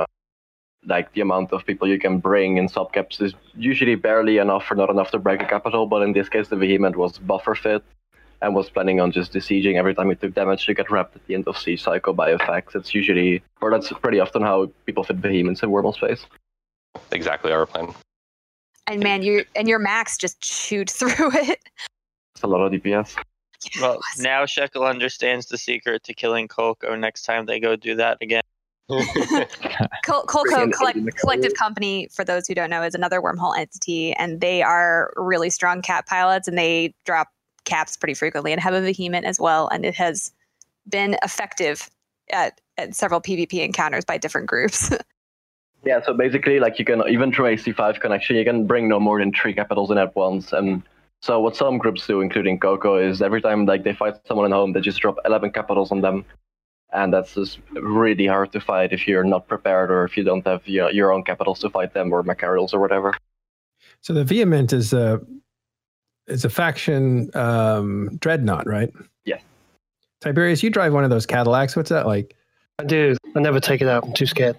the amount of people you can bring in subcaps is usually barely enough or not enough to break a capital. But in this case, the Vehement was buffer fit and was planning on just besieging every time it took damage to get wrapped at the end of siege cycle by effects. That's pretty often how people fit Vehements in Wormhole Space. Exactly our plan. And man, your max just chewed through it. It's a lot of DPS. Well, now Shekel understands the secret to killing Kolko next time they go do that again. Kolko Collective Company, for those who don't know, is another wormhole entity, and they are really strong cap pilots, and they drop caps pretty frequently and have a Vehement as well, and it has been effective at several PvP encounters by different groups. Yeah, so basically, like, you can, even through a C5 connection, you can bring no more than 3 capitals in at once. And so what some groups do, including Coco, is every time like they fight someone at home, they just drop 11 capitals on them. And that's just really hard to fight if you're not prepared, or if you don't have your own capitals to fight them, or Macarials or whatever. So the Vehement is a faction dreadnought, right? Yeah. Tiberius, you drive one of those Cadillacs. What's that like? I do. I never take it out. I'm too scared.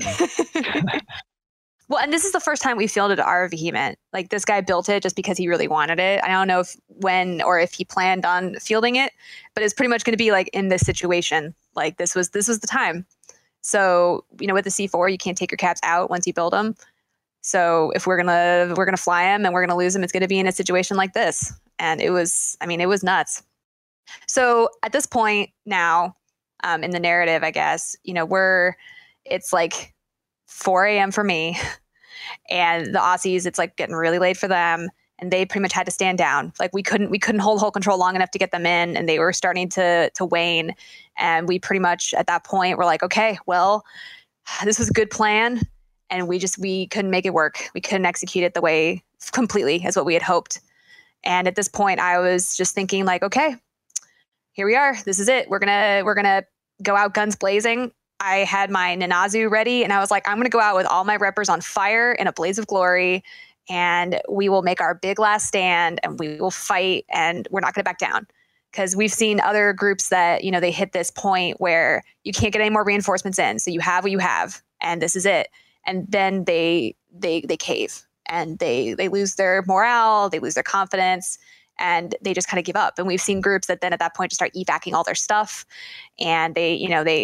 Well, and this is the first time we fielded our Vehement. Like, this guy built it just because he really wanted it. I don't know if he planned on fielding it, but it's pretty much going to be like in this situation. Like, this was the time. So, with the C4, you can't take your caps out once you build them. So if we're gonna fly him and we're gonna lose him, it's gonna be in a situation like this. And it was nuts. So at this point now, in the narrative, I guess, it's like 4 a.m. for me, and the Aussies, it's like getting really late for them, and they pretty much had to stand down. Like, we couldn't hold whole control long enough to get them in, and they were starting to wane. And we pretty much at that point were like, okay, well, this was a good plan. And we couldn't make it work. We couldn't execute it the way completely as what we had hoped. And at this point, I was just thinking like, okay, here we are. This is it. We're gonna go out guns blazing. I had my Nanazu ready, and I was like, I'm gonna go out with all my reppers on fire in a blaze of glory, and we will make our big last stand, and we will fight, and we're not gonna back down. Because we've seen other groups that, they hit this point where you can't get any more reinforcements in. So you have what you have, and this is it. And then they cave, and they lose their morale, they lose their confidence, and they just kind of give up. And we've seen groups that then at that point just start evacuating all their stuff, and they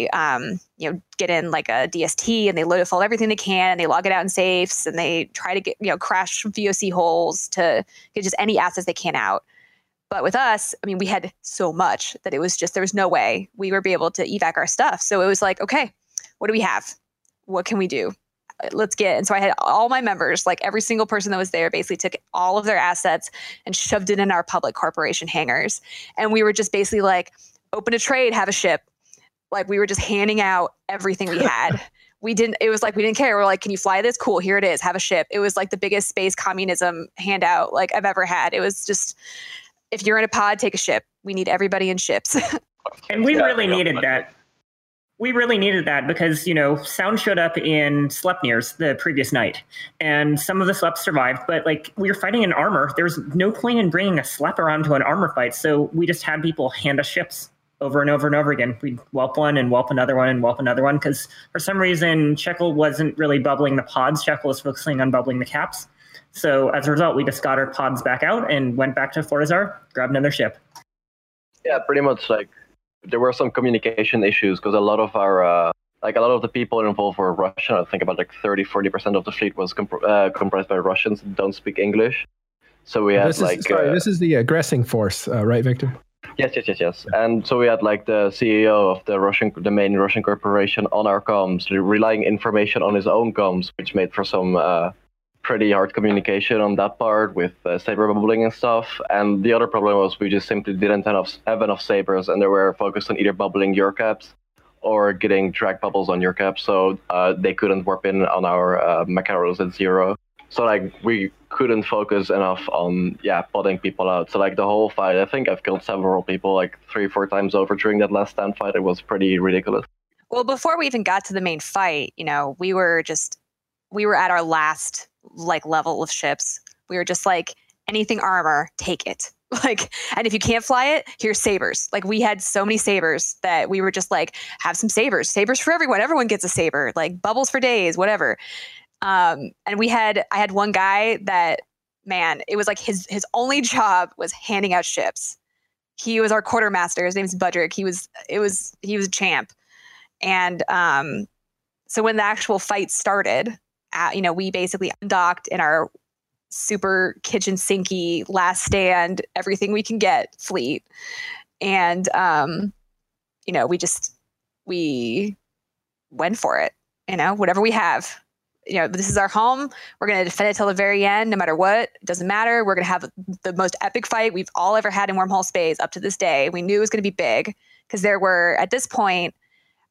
get in like a DST, and they load up everything they can, and they log it out in safes, and they try to get crash VOC holes to get just any assets they can out. But with us, I mean, we had so much that it was just, there was no way we would be able to evac our stuff. So it was like, okay, what do we have? What can we do? Let's get. And so I had all my members, like every single person that was there, basically took all of their assets and shoved it in our public corporation hangars. And we were just basically like, open a trade, have a ship. Like, we were just handing out everything we had. It was like, we didn't care. We're like, can you fly this? Cool. Here it is. Have a ship. It was like the biggest space communism handout like I've ever had. It was just, if you're in a pod, take a ship. We need everybody in ships. And we really needed that. We really needed that because, Sound showed up in Sleipnirs the previous night, and some of the Sleps survived, but like, we were fighting in armor. There was no point in bringing a Slep around to an armor fight, so we just had people hand us ships over and over and over again. We'd whelp one and whelp another one and whelp another one, because for some reason, Shekel wasn't really bubbling the pods. Shekel was focusing on bubbling the caps. So as a result, we just got our pods back out and went back to Fortizar, grabbed another ship. Yeah, pretty much like, there were some communication issues because a lot of the people involved were Russian. I think about like 30-40% of the fleet was comprised by Russians who don't speak English. So we had this is the aggressing force, right, Victor? Yes. And so we had like the CEO of the main Russian corporation on our comms, relying information on his own comms, which made for some pretty hard communication on that part with saber bubbling and stuff. And the other problem was we just simply didn't have enough sabers, and they were focused on either bubbling your caps or getting drag bubbles on your caps, so they couldn't warp in on our Macarials at 0. So like, we couldn't focus enough on potting people out. So like, the whole fight, I think I've killed several people like 3-4 times over during that last stand fight. It was pretty ridiculous. Well, before we even got to the main fight, we were at our last like level of ships. We were just like, anything armor, take it. Like, and if you can't fly it, here's sabers. Like, we had so many sabers that we were just like, have some sabers for everyone. Everyone gets a saber, like bubbles for days, whatever. And I had one guy that, man, it was like his only job was handing out ships. He was our quartermaster. His name's Budrick. He was a champ. And so when the actual fight started, we basically undocked in our super kitchen sinky last stand, everything we can get fleet. And, we went for it, whatever we have. This is our home. We're going to defend it till the very end, no matter what. It doesn't matter. We're going to have the most epic fight we've all ever had in Wormhole Space up to this day. We knew it was going to be big because there were, at this point,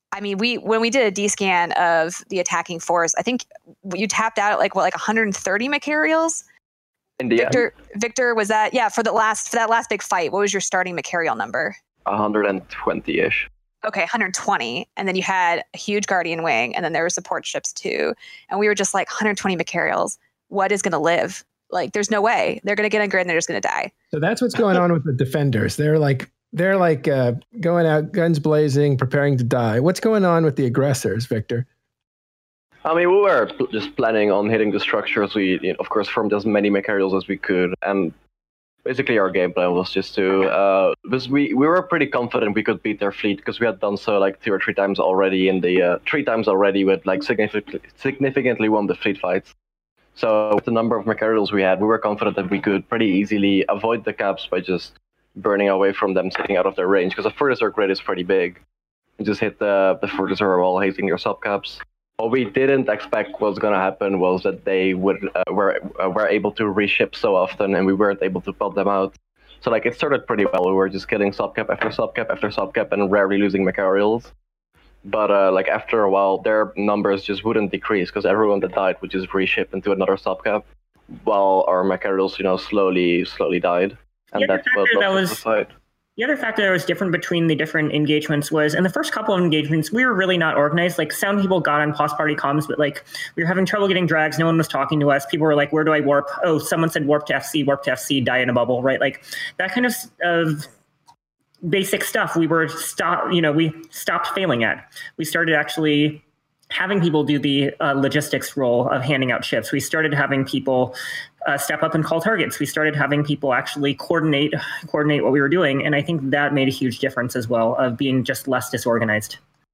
I mean, when we did a D-scan of the attacking force, I think you tapped out at like 130 Machariels? In the end, Victor, was that, for that last big fight, what was your starting Machariel number? 120-ish. Okay, 120. And then you had a huge Guardian Wing, and then there were support ships too. And we were just like, 120 Machariels. What is going to live? Like, there's no way. They're going to get on grid and they're just going to die. So that's what's going on with the defenders. They're like going out, guns blazing, preparing to die. What's going on with the aggressors, Victor? I mean, we were just planning on hitting the structures. We, of course, formed as many Machariels as we could. And basically our game plan was just to, because we were pretty confident we could beat their fleet because we had done so like 2 or 3 times already with like significantly won the fleet fights. So with the number of Machariels we had, we were confident that we could pretty easily avoid the caps by just burning away from them, sitting out of their range. Because the furthest our grid is pretty big. You just hit the furthest our wall, hitting your subcaps. What we didn't expect was going to happen was that they were able to reship so often, and we weren't able to pop them out. So like it started pretty well. We were just killing subcap after subcap after subcap, and rarely losing Machariels. But like after a while, their numbers just wouldn't decrease because everyone that died would just reship into another subcap, while our Machariels, slowly died. And that's what lost the fight. The other factor that was different between the different engagements was, in the first couple of engagements, we were really not organized. Like, some people got on post-party comms, but like we were having trouble getting drags. No one was talking to us. People were like, where do I warp? Oh, someone said warp to FC, die in a bubble, right? Like that kind of basic stuff we stopped failing at. We started actually having people do the logistics role of handing out ships. We started having people step up and call targets. We started having people actually coordinate what we were doing. And I think that made a huge difference as well, of being just less disorganized.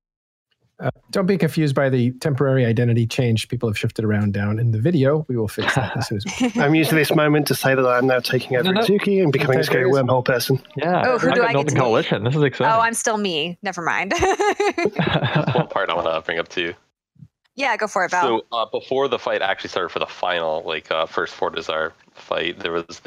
Don't be confused by the temporary identity change people have shifted around down in the video. We will fix that as soon as I'm using this moment to say that I'm now taking over Itsuki and becoming a scary wormhole person. Yeah. Oh, who do I get to coalition? This is exciting. Oh, I'm still me. Never mind. One part I want to bring up too. Yeah, go for it, Val. So before the fight actually started for the final, first Fortizar fight, there was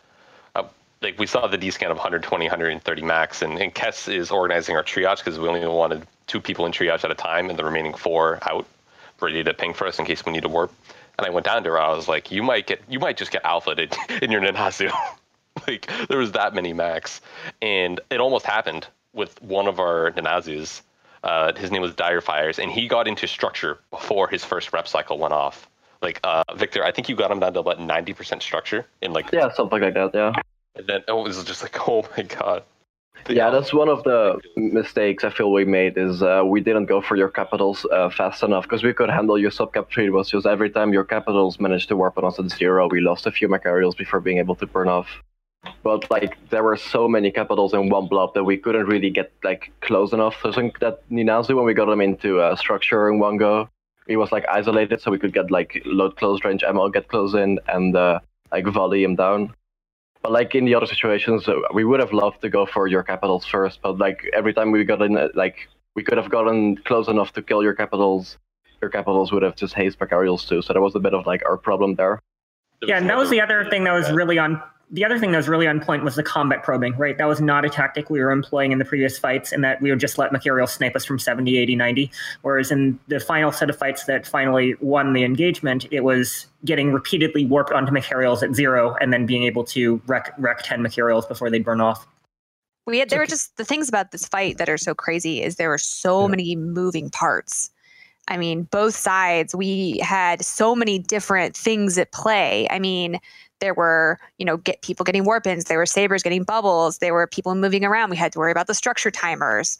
we saw the D-scan of 120, 130 max, and Kess is organizing our triage because we only wanted 2 people in triage at a time and the remaining 4 out, ready to ping for us in case we need to warp. And I went down to her, I was like, you might just get alphaed in your Nanazu. Like, there was that many max. And it almost happened with one of our Nanazus. His name was Dire Fires, and he got into structure before his first rep cycle went off. Like, Victor, I think you got him down to about 90% structure in Yeah, something like that, yeah. And then it was just like, oh my god. Yeah, that's one of the mistakes I feel we made is we didn't go for your capitals fast enough because we could handle your subcap trade. It was just every time your capitals managed to warp on us at 0, we lost a few Machariels before being able to burn off. But like there were so many capitals in one blob that we couldn't really get like close enough. So I think that Ninazu, when we got him into structure in one go, he was like isolated, so we could get like load close range ammo, get close in, and like volley him down. But like in the other situations, we would have loved to go for your capitals first. But like every time we got in, like we could have gotten close enough to kill your capitals would have just hazed Machariels too. So that was a bit of like our problem there. Yeah, and that was the other thing that was really on. The other thing that was really on point was the combat probing, right? That was not a tactic we were employing in the previous fights, and that we would just let Machariel snipe us from 70, 80, 90. Whereas in the final set of fights that finally won the engagement, it was getting repeatedly warped onto Machariels at 0 and then being able to wreck 10 Machariels before they burn off. There were just the things about this fight that are so crazy is there were so many moving parts. I mean, both sides, we had so many different things at play. I mean, there were, people getting warp-ins. There were sabers getting bubbles. There were people moving around. We had to worry about the structure timers.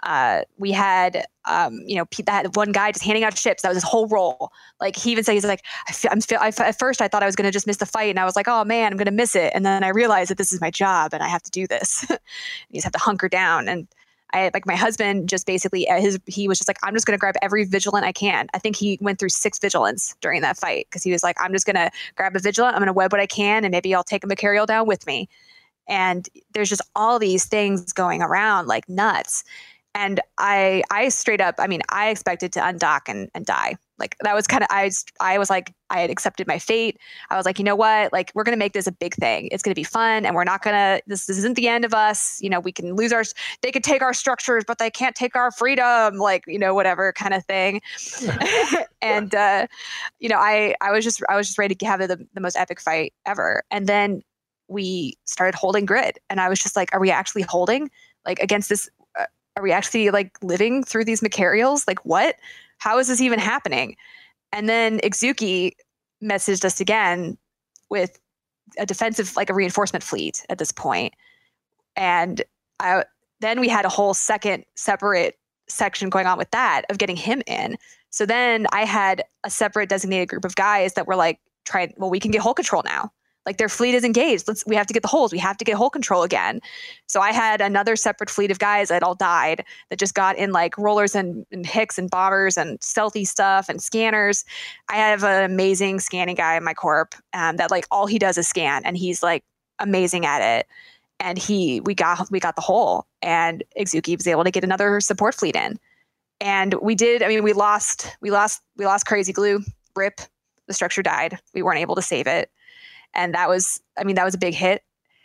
We had, that one guy just handing out ships. That was his whole role. Like he even said, he's like, at first I thought I was going to just miss the fight, and I was like, oh man, I'm going to miss it. And then I realized that this is my job, and I have to do this. You just have to hunker down. And my husband just basically he was just like, I'm just going to grab every vigilant I can. I think he went through 6 vigilants during that fight because he was like, I'm just going to grab a vigilant. I'm going to web what I can, and maybe I'll take a Machariel down with me. And there's just all these things going around like nuts. And I straight up, I mean, I expected to undock and die. Like that was kind of, I was like, I had accepted my fate. I was like, you know what? Like, we're going to make this a big thing. It's going to be fun. And we're not going to, this isn't the end of us. You know, we can lose they could take our structures, but they can't take our freedom. Like, you know, whatever kind of thing. And, you know, I was just ready to have the most epic fight ever. And then we started holding grid. And I was just like, are we actually holding like against this? Are we actually like living through these Macarials? Like what? How is this even happening? And then Ixuki messaged us again with a defensive, like a reinforcement fleet at this point. And then we had a whole second separate section going on with that of getting him in. So then I had a separate designated group of guys that were like, we can get hull control now. Like their fleet is engaged. We have to get the hulls. We have to get hull control again. So I had another separate fleet of guys that all died that just got in like rollers and Hicks and bombers and stealthy stuff and scanners. I have an amazing scanning guy in my corp that like all he does is scan, and he's like amazing at it. And we got the hull, and Ixuki was able to get another support fleet in. And we did. I mean, we lost Crazy Glue. RIP. The structure died. We weren't able to save it. And that was a big hit.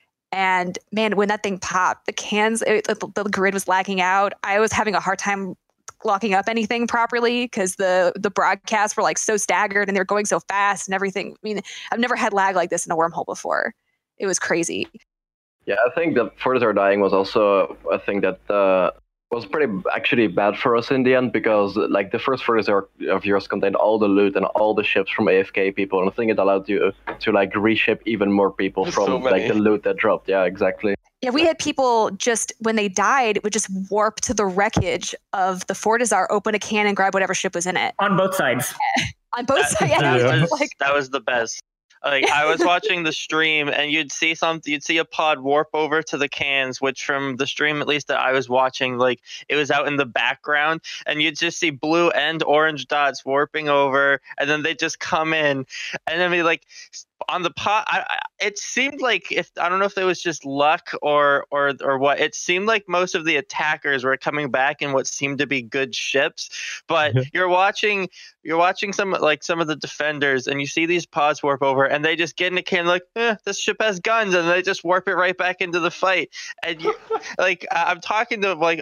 And man, when that thing popped, the cans, the grid was lagging out. I was having a hard time locking up anything properly because the broadcasts were like so staggered and they were going so fast and everything. I mean, I've never had lag like this in a wormhole before. It was crazy. Yeah, I think that Fortizar dying was also a thing that was pretty actually bad for us in the end, because like the first Fortizar of yours contained all the loot and all the ships from AFK people, and I think it allowed you to like reship even more people from like the loot that dropped. Yeah, exactly. Yeah, we had people just when they died would just warp to the wreckage of the Fortizar, open a can, and grab whatever ship was in it. On both sides. On both sides. Yeah. That was the best. Like I was watching the stream, and you'd see a pod warp over to the cans, which from the stream at least that I was watching, like it was out in the background, and you'd just see blue and orange dots warping over, and then they just come in, and then like on the pod, it seemed like I don't know if it was just luck or what. It seemed like most of the attackers were coming back in what seemed to be good ships, but you're watching some of the defenders, and you see these pods warp over, and they just get in a can like, this ship has guns, and they just warp it right back into the fight. And like I'm talking to like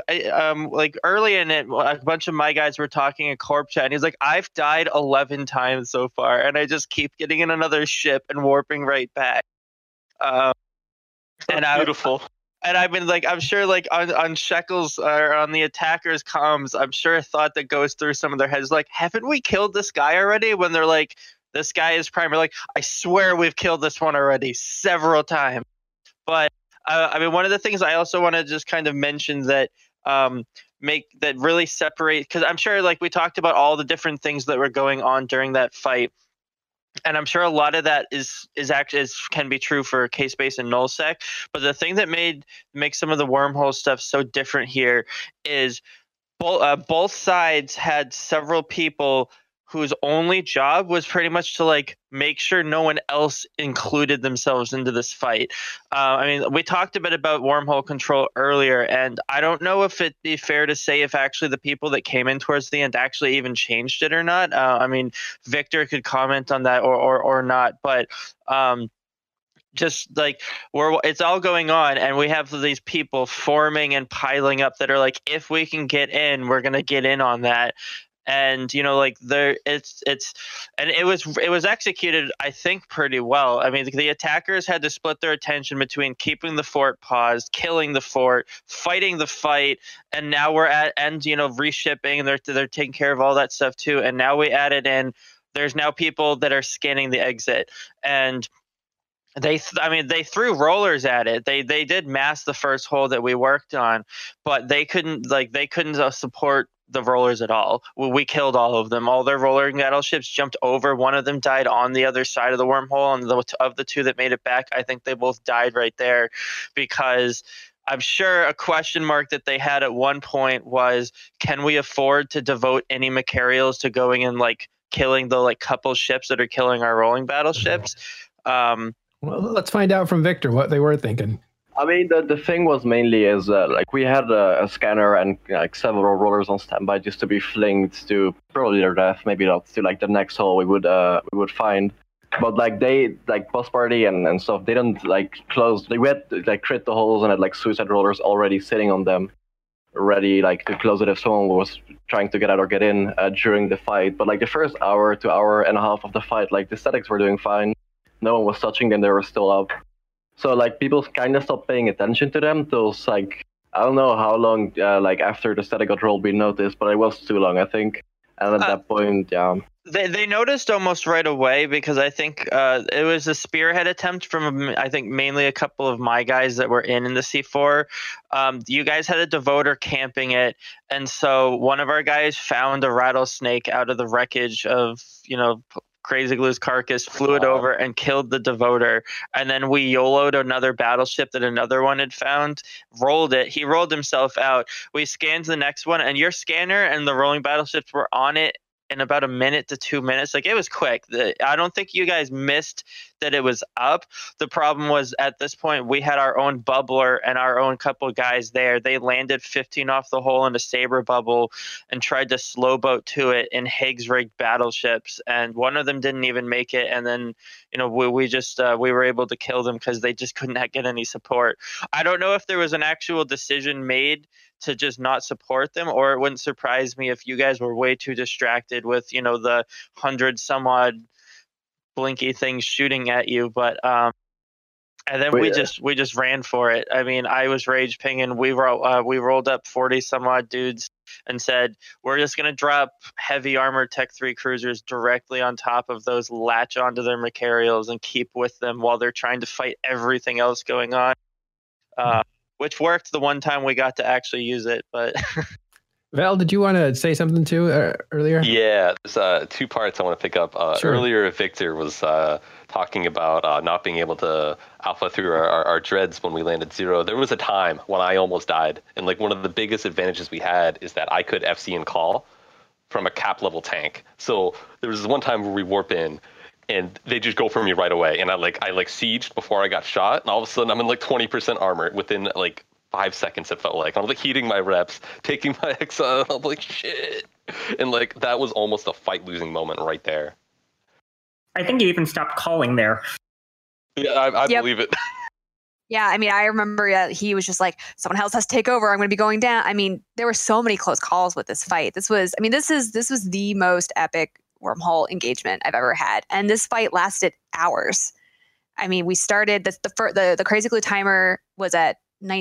early in it, a bunch of my guys were talking in Corp chat, and he's like, I've died 11 times so far, and I just keep getting in another ship and warping right back. Beautiful. And I've been like, I'm sure like on Shekels or on the attackers' comms, I'm sure a thought that goes through some of their heads like, haven't we killed this guy already? When they're like, this guy is prime. We're like, I swear we've killed this one already several times. But I mean, one of the things I also want to just kind of mention that that really separate, because I'm sure like we talked about all the different things that were going on during that fight. And I'm sure a lot of that is can be true for K-Space and Nullsec. But the thing that makes some of the wormhole stuff so different here is both sides had several people whose only job was pretty much to like make sure no one else included themselves into this fight. I mean, we talked a bit about wormhole control earlier, and I don't know if it'd be fair to say if actually the people that came in towards the end actually even changed it or not. I mean, Victor could comment on that or not, but just like it's all going on, and we have these people forming and piling up that are like, if we can get in, we're gonna get in on that. And you know, like it was executed, I think, pretty well. I mean, the attackers had to split their attention between keeping the fort paused, killing the fort, fighting the fight, and now we're reshipping, and they're taking care of all that stuff too. And now we added in, there's now people that are scanning the exit, and they threw rollers at it. They did mass the first hole that we worked on, but they couldn't support the rollers at all. We killed all of them. All their roller battleships jumped over. One of them died on the other side of the wormhole, and of the two that made it back, I think they both died right there, because I'm sure a question mark that they had at one point was, can we afford to devote any Macarials to going and like killing the like couple ships that are killing our rolling battleships? Well, let's find out from Victor what they were thinking. I mean, the thing was mainly is like we had a scanner and like several rollers on standby just to be flinged to probably their death, maybe not to like the next hole we would find. But like they like boss party and stuff, they didn't like close. They had like crit the holes and had like suicide rollers already sitting on them, ready like to close it if someone was trying to get out or get in during the fight. But like the first hour to hour and a half of the fight, like the statics were doing fine. No one was touching them; they were still up. So like people kind of stopped paying attention to them till like I don't know how long like after the static got rolled we noticed, but it was too long I think. And at that point, yeah. They noticed almost right away because I think it was a spearhead attempt from I think mainly a couple of my guys that were in the C4. You guys had a devoter camping it, and so one of our guys found a rattlesnake out of the wreckage of Crazy Glue's carcass, flew it over and killed the devoter, and then we YOLO'd another battleship that another one had found, rolled it. He rolled himself out. We scanned the next one, and your scanner and the rolling battleships were on it in about a minute to 2 minutes. Like, it was quick. I don't think you guys missed that it was up. The problem was at this point we had our own bubbler and our own couple guys there. They landed 15 off the hole in a saber bubble and tried to slow boat to it in Higgs rigged battleships, and one of them didn't even make it. And then we were able to kill them because they just couldn't get any support. I don't know if there was an actual decision made to just not support them, or it wouldn't surprise me if you guys were way too distracted with the 100 some odd blinky things shooting at you. But and then we just ran for it. I mean, I was rage pinging. We rolled up 40 some odd dudes and said, we're just going to drop heavy armored Tech 3 cruisers directly on top of those, latch onto their Macarials and keep with them while they're trying to fight everything else going on. Which worked the one time we got to actually use it. But Val, did you want to say something too earlier? Yeah, there's two parts I want to pick up. Sure. Earlier, Victor was talking about not being able to alpha through our dreads when we landed 0. There was a time when I almost died, and like one of the biggest advantages we had is that I could FC and call from a cap level tank. So there was one time where we warp in, and they just go for me right away, and I sieged before I got shot, and all of a sudden I'm in like 20% armor within like 5 seconds. It felt like I'm like heating my reps, taking my exile. I'm like shit, and like that was almost a fight losing moment right there. I think you even stopped calling there. Yeah, I Yep. believe it. Yeah, I mean, I remember he was just like, someone else has to take over. I'm going to be going down. I mean, there were so many close calls with this fight. This was the most epic wormhole engagement I've ever had, and this fight lasted hours. I mean, we started the Crazy Glue timer was at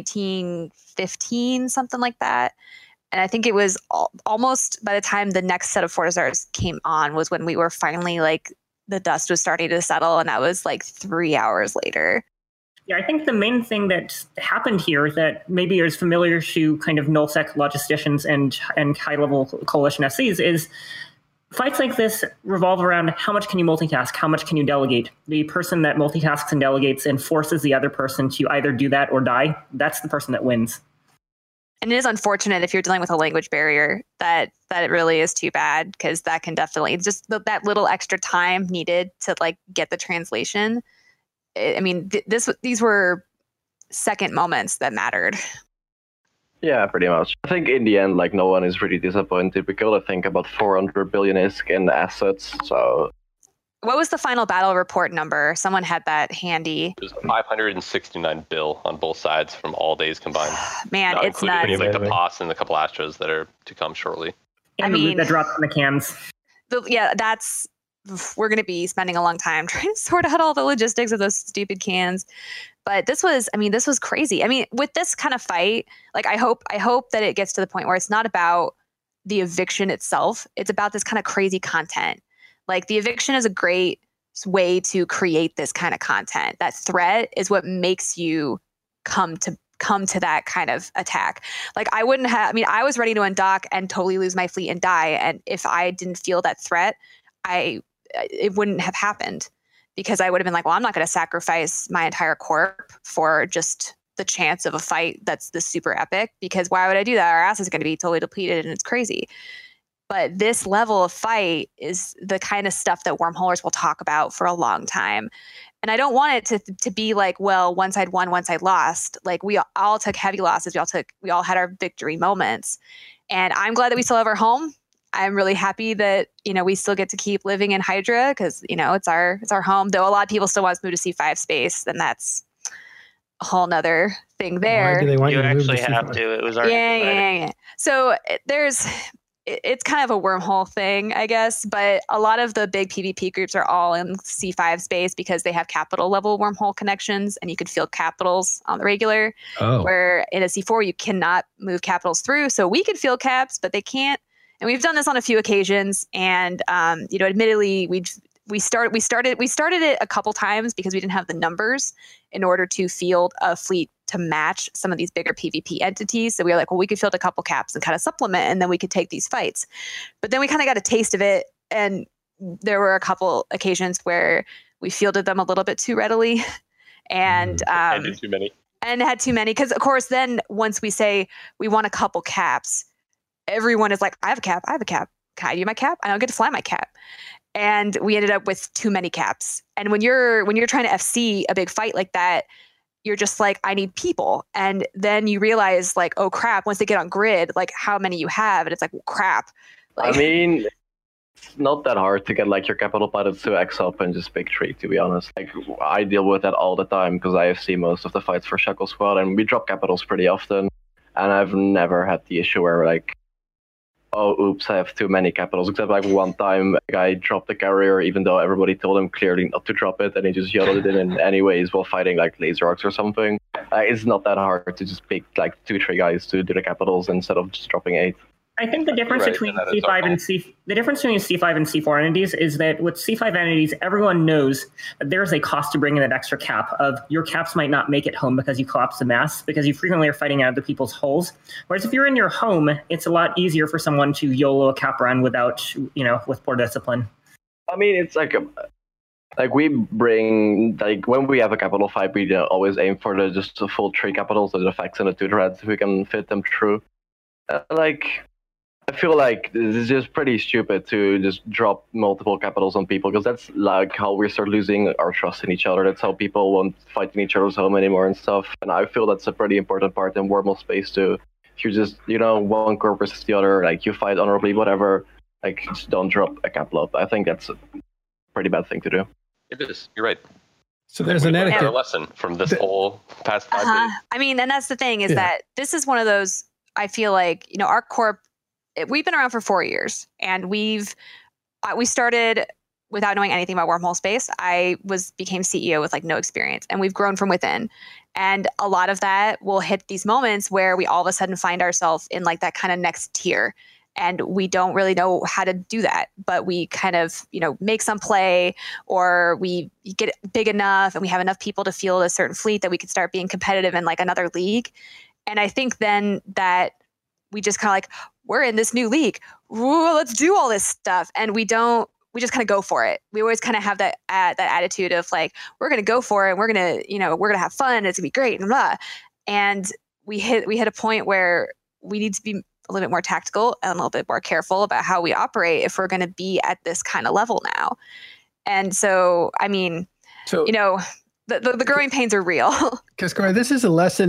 1915, something like that, and I think it was almost by the time the next set of Fortizars came on was when we were finally like the dust was starting to settle, and that was like 3 hours later. Yeah, I think the main thing that happened here that maybe is familiar to kind of nullsec logisticians and high-level coalition SCs is fights like this revolve around how much can you multitask, how much can you delegate. The person that multitasks and delegates and forces the other person to either do that or die, that's the person that wins. And it is unfortunate if you're dealing with a language barrier that it really is too bad, because that can definitely just that little extra time needed to like get the translation. I mean, these were second moments that mattered. Yeah, pretty much. I think in the end, like, no one is really disappointed. We got to think about 400 billion-isk in assets, so... What was the final battle report number? Someone had that handy. It was 569 bill on both sides from all days combined. Man, not it's nuts. like the POS and a couple Astros that are to come shortly. And the loot that dropped from the cans. We're going to be spending a long time trying to sort out all the logistics of those stupid cans. But this was crazy. I mean, with this kind of fight, like I hope that it gets to the point where it's not about the eviction itself. It's about this kind of crazy content. Like the eviction is a great way to create this kind of content. That threat is what makes you come to that kind of attack. Like I was ready to undock and totally lose my fleet and die. And if I didn't feel that threat, it wouldn't have happened, because I would have been like, well, I'm not going to sacrifice my entire corp for just the chance of a fight that's this super epic, because why would I do that? Our ass is going to be totally depleted and it's crazy. But this level of fight is the kind of stuff that wormholers will talk about for a long time. And I don't want it to be like, well, one side won, one side lost. Like we all took heavy losses. We all had our victory moments. And I'm glad that we still have our home. I'm really happy that, we still get to keep living in Hydra because, it's our home. Though a lot of people still want us to move to C5 space, then that's a whole nother thing there. Why do they want You to move actually to have C5? to. It was already Yeah. So it's kind of a wormhole thing, I guess. But a lot of the big PvP groups are all in C5 space because they have capital level wormhole connections, and you could field capitals on the regular. Oh. Where in a C4 you cannot move capitals through. So we could field caps, but they can't. And we've done this on a few occasions. And admittedly, we started it a couple times because we didn't have the numbers in order to field a fleet to match some of these bigger PvP entities. So we were like, well, we could field a couple caps and kind of supplement, and then we could take these fights. But then we kind of got a taste of it, and there were a couple occasions where we fielded them a little bit too readily, and did too many. And had too many. Because of course, then once we say we want a couple caps, everyone is like, I have a cap. Can I do my cap? I don't get to fly my cap. And we ended up with too many caps. And when you're trying to FC a big fight like that, you're just like, I need people. And then you realize like, oh crap, once they get on grid, like how many you have. And it's like, well, crap. Like, I mean, it's not that hard to get like your capital pilots to X up and just pick 3, to be honest. Like I deal with that all the time because I FC most of the fights for Shackle Squad, and we drop capitals pretty often. And I've never had the issue where like, oh, oops, I have too many capitals. Except like one time, a guy dropped the carrier, even though everybody told him clearly not to drop it, and he just yodeled it in anyways while fighting like laser arcs or something. It's not that hard to just pick like 2-3 guys to do the capitals instead of just dropping 8. I think the difference between C5 and C5 and C4 entities is that with C5 entities, everyone knows that there's a cost to bringing that extra cap of your caps might not make it home because you collapse the mass, because you frequently are fighting out of the people's holes. Whereas if you're in your home, it's a lot easier for someone to YOLO a cap run without, with poor discipline. I mean, it's like we bring, like when we have a capital fight, we always aim for just the full 3 capitals, the effects and the 2 threads, if we can fit them through. I feel like this is just pretty stupid to just drop multiple capitals on people, because that's like how we start losing our trust in each other. That's how people won't fight in each other's home anymore and stuff. And I feel that's a pretty important part in wormhole space too. If you just, one corp versus the other, like you fight honorably, whatever, like just don't drop a cap load. I think that's a pretty bad thing to do. It is. You're right. So there's an etiquette. A lesson from this whole past 5 days. I mean, and that's the thing is that this is one of those, I feel like, our corp, we've been around for 4 years, and we started without knowing anything about wormhole space. I became CEO with like no experience, and we've grown from within. And a lot of that will hit these moments where we all of a sudden find ourselves in like that kind of next tier, and we don't really know how to do that, but we kind of, make some play, or we get big enough and we have enough people to field a certain fleet that we could start being competitive in like another league. And I think then that we just kind of like, we're in this new league. Ooh, let's do all this stuff. And we just kind of go for it. We always kind of have that attitude of like, we're going to go for it, and we're going to have fun, and it's going to be great and blah. And we hit a point where we need to be a little bit more tactical and a little bit more careful about how we operate if we're going to be at this kind of level now. And so, I mean, the growing pains are real. Cascara, this is a lesson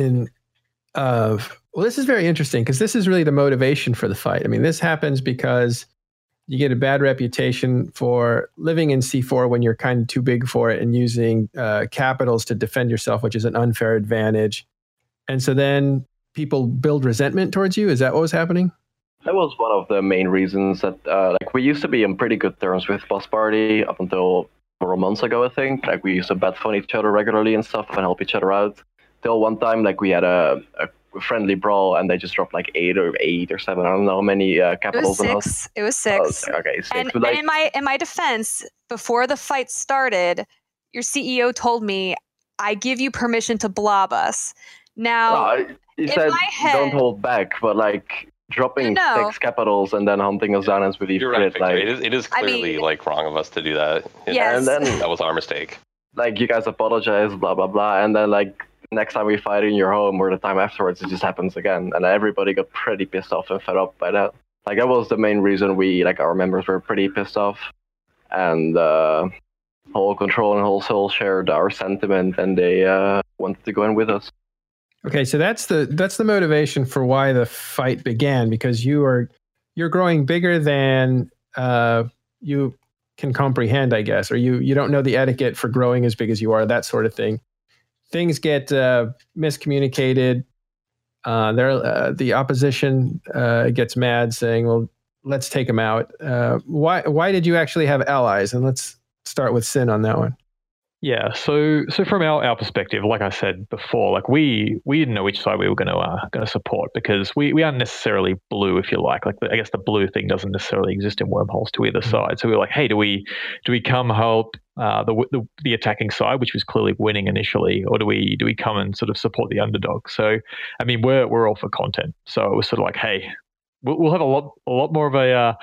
well, this is very interesting, because this is really the motivation for the fight. I mean, this happens because you get a bad reputation for living in C4 when you're kind of too big for it, and using capitals to defend yourself, which is an unfair advantage. And so then people build resentment towards you. Is that what was happening? That was one of the main reasons that, we used to be on pretty good terms with Boss Party up until 4 months ago, I think. Like, we used to bet on each other regularly and stuff and help each other out. Till one time, like, we had a friendly brawl, and they just dropped like 8 or 7. I don't know how many capitals. It was 6. Oh, okay, 6. And, but like, in my defense, before the fight started, your CEO told me, "I give you permission to blob us." Now, he said, "Don't hold back," but like dropping 6 capitals and then hunting us down as we leave. You're right, Victor. It is clearly like wrong of us to do that. Yes. And then that was our mistake. Like, you guys apologize, blah blah blah, and then like next time we fight in your home or the time afterwards, it just happens again, and everybody got pretty pissed off and fed up by that. Like that was the main reason our members were pretty pissed off, and Whole Control and Wholesale shared our sentiment, and they wanted to go in with us. Okay, so that's the motivation for why the fight began, because you're growing bigger than you can comprehend, I guess, or you don't know the etiquette for growing as big as you are, that sort of thing. Things get miscommunicated. The opposition gets mad, saying, "Well, let's take them out." Why did you actually have allies? And let's start with Sin on that one. Yeah, so from our perspective, like I said before, like we didn't know which side we were going to support, because we aren't necessarily blue, if you like. I guess the blue thing doesn't necessarily exist in Wormholes to either side. So we were like, hey, do we come help the attacking side, which was clearly winning initially, or do we come and sort of support the underdog? So I mean, we're all for content. So it was sort of like, hey, we'll have a lot more of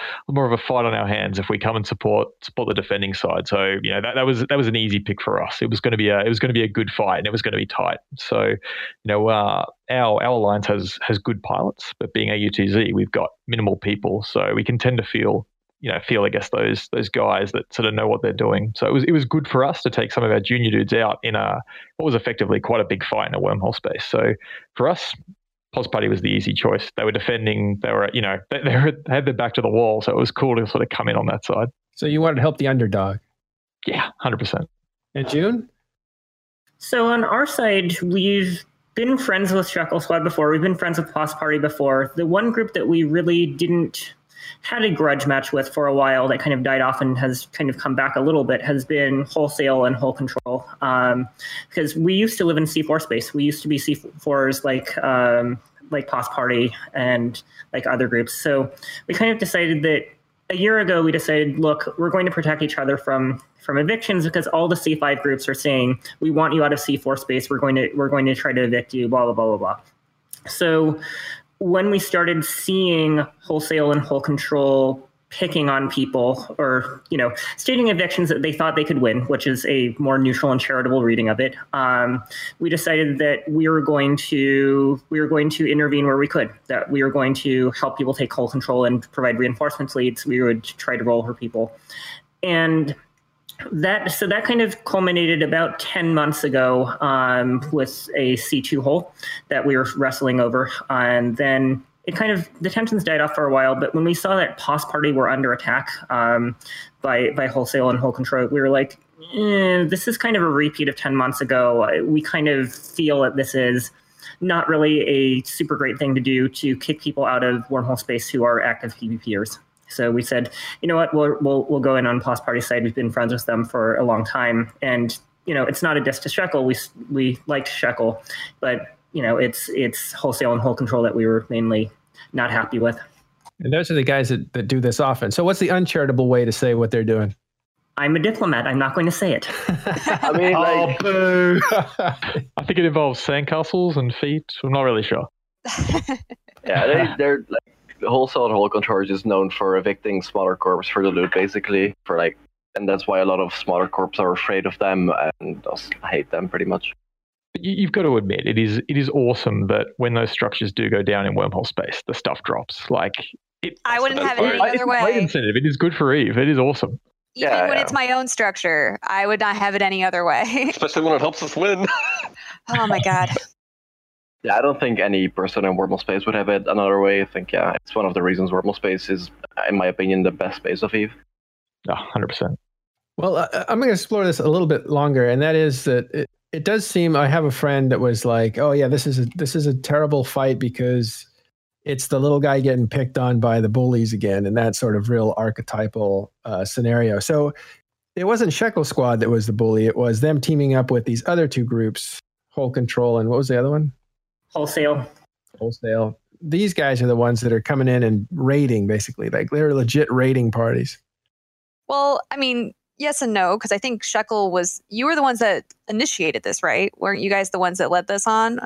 a fight on our hands if we come and support the defending side. So that was an easy pick for us. It was going to be a good fight, and it was going to be tight. So our alliance has good pilots, but being AUTZ, we've got minimal people, so we can tend to feel I guess those guys that sort of know what they're doing. So it was good for us to take some of our junior dudes out in what was effectively quite a big fight in a wormhole space. So for us, Pos Party was the easy choice. They were defending. They were, they had their back to the wall, so it was cool to sort of come in on that side. So you wanted to help the underdog. Yeah, 100%. And June? So on our side, we've been friends with Shekel Squad before. We've been friends with Pos Party before. The one group that we really had a grudge match with for a while that kind of died off and has kind of come back a little bit has been Wholesale and Whole Control. Because we used to live in C4 space. We used to be C4s like Pos Party and like other groups. So we kind of decided that a year ago, we decided, look, we're going to protect each other from evictions, because all the C5 groups are saying, we want you out of C4 space. We're going to try to evict you, blah, blah, blah, blah, blah. So when we started seeing Wholesale and Whole Control picking on people, or stating evictions that they thought they could win, which is a more neutral and charitable reading of it, we decided that we were going to intervene where we could. That we were going to help people take Whole Control and provide reinforcement leads. We would try to roll for people, and that kind of culminated about 10 months ago with a C2 hole that we were wrestling over. And then the tensions died off for a while. But when we saw that Pos Party were under attack by Wholesale and Whole Control, we were like, this is kind of a repeat of 10 months ago. We kind of feel that this is not really a super great thing to do, to kick people out of Wormhole space who are active PvPers. So we said, you know what, we'll go in on Pos Party's side. We've been friends with them for a long time, and it's not a diss to Shekel. We liked Shekel, but it's Wholesale and Whole Control that we were mainly not happy with. And those are the guys that do this often. So what's the uncharitable way to say what they're doing? I'm a diplomat. I'm not going to say it. I mean, boo! I think it involves sandcastles and feet. I'm not really sure. Yeah, they're like. Wholesale and Whole Control is known for evicting smaller corps for the loot, basically. And that's why a lot of smaller corps are afraid of them and just hate them pretty much. But you've got to admit, it is awesome that when those structures do go down in Wormhole space, the stuff drops. I wouldn't have it any other way. It's a great incentive. It is good for Eve. It is awesome. Even when it's my own structure, I would not have it any other way. Especially when it helps us win. Oh my god. Yeah, I don't think any person in Wormhole space would have it another way. I think, it's one of the reasons Wormhole space is, in my opinion, the best space of Eve. 100%. Well, I'm going to explore this a little bit longer, and that is that it does seem, I have a friend that was like, oh yeah, this is a terrible fight because it's the little guy getting picked on by the bullies again, and that sort of real archetypal scenario. So it wasn't Shekel Squad that was the bully, it was them teaming up with these other two groups, Whole Control and what was the other one? Wholesale. These guys are the ones that are coming in and raiding, basically. Like, they're legit raiding parties. Well, I mean, yes and no, because I think Shekel you were the ones that initiated this, right? Weren't you guys the ones that led this on?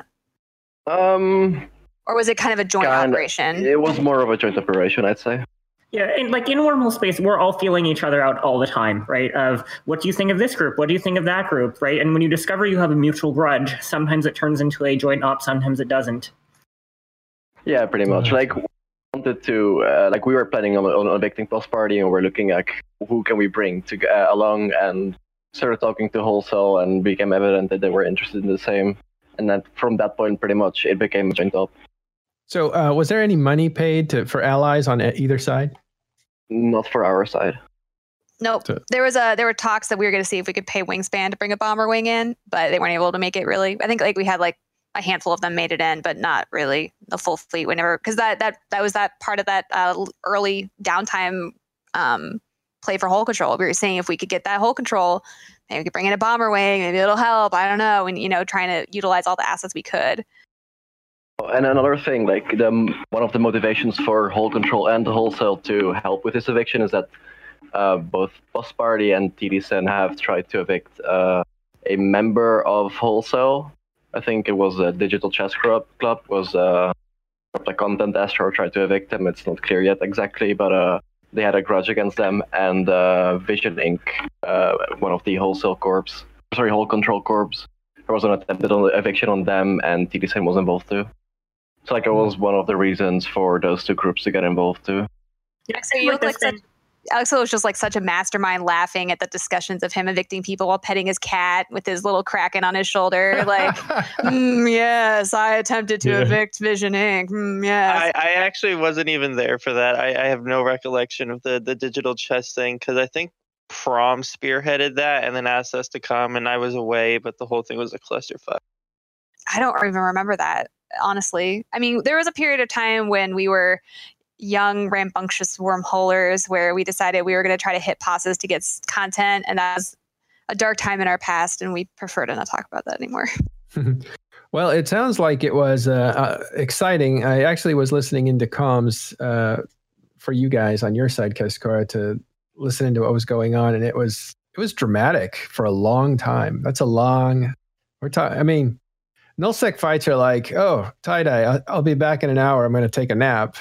Or was it kind of a joint operation? It was more of a joint operation, I'd say. Yeah, and like in Wormhole space, we're all feeling each other out all the time, right? Of what do you think of this group? What do you think of that group, right? And when you discover you have a mutual grudge, sometimes it turns into a joint op, sometimes it doesn't. Yeah, pretty much. Like, one wanted to, like, we were planning on evicting Plus Party, and we're looking at who can we bring to along, and started talking to Wholesale, and became evident that they were interested in the same. And then from that point, pretty much, it became a joint op. So was there any money paid for allies on either side? Not for our side. Nope. There were talks that we were going to see if we could pay Wingspan to bring a bomber wing in, but they weren't able to make it really. I think like we had like a handful of them made it in, but not really the full fleet. Whenever, because that was that part of that early downtime play for hull control. We were saying if we could get that hull control, maybe we could bring in a bomber wing, maybe it'll help. I don't know. And trying to utilize all the assets we could. And another thing, like one of the motivations for hull control and the Wholesale to help with this eviction is that both Plus Party and TD-SYN have tried to evict a member of Wholesale. I think it was a Digital Chess Club was like Content Astro tried to evict them. It's not clear yet exactly, but they had a grudge against them. And Vision Inc., one of the Hull Control Corps, there was an attempted eviction on them, and TD-SYN was involved too. So like it was one of the reasons for those two groups to get involved too. Yeah, so you look like Alex was just like such a mastermind, laughing at the discussions of him evicting people while petting his cat with his little kraken on his shoulder. Like, yes, I attempted to evict Vision Inc. Yes. I actually wasn't even there for that. I have no recollection of the digital chess thing, because I think Prom spearheaded that and then asked us to come, and I was away, but the whole thing was a clusterfuck. I don't even remember that, honestly. I mean, there was a period of time when we were young, rambunctious wormholers where we decided we were going to try to hit passes to get content, and that was a dark time in our past, and we prefer to not talk about that anymore. Well, it sounds like it was exciting. I actually was listening into comms for you guys on your side, Cascara, to listen into what was going on, and it was dramatic for a long time. That's a long. I mean, nullsec fights are like, oh, tie-dye, I'll be back in an hour. I'm going to take a nap.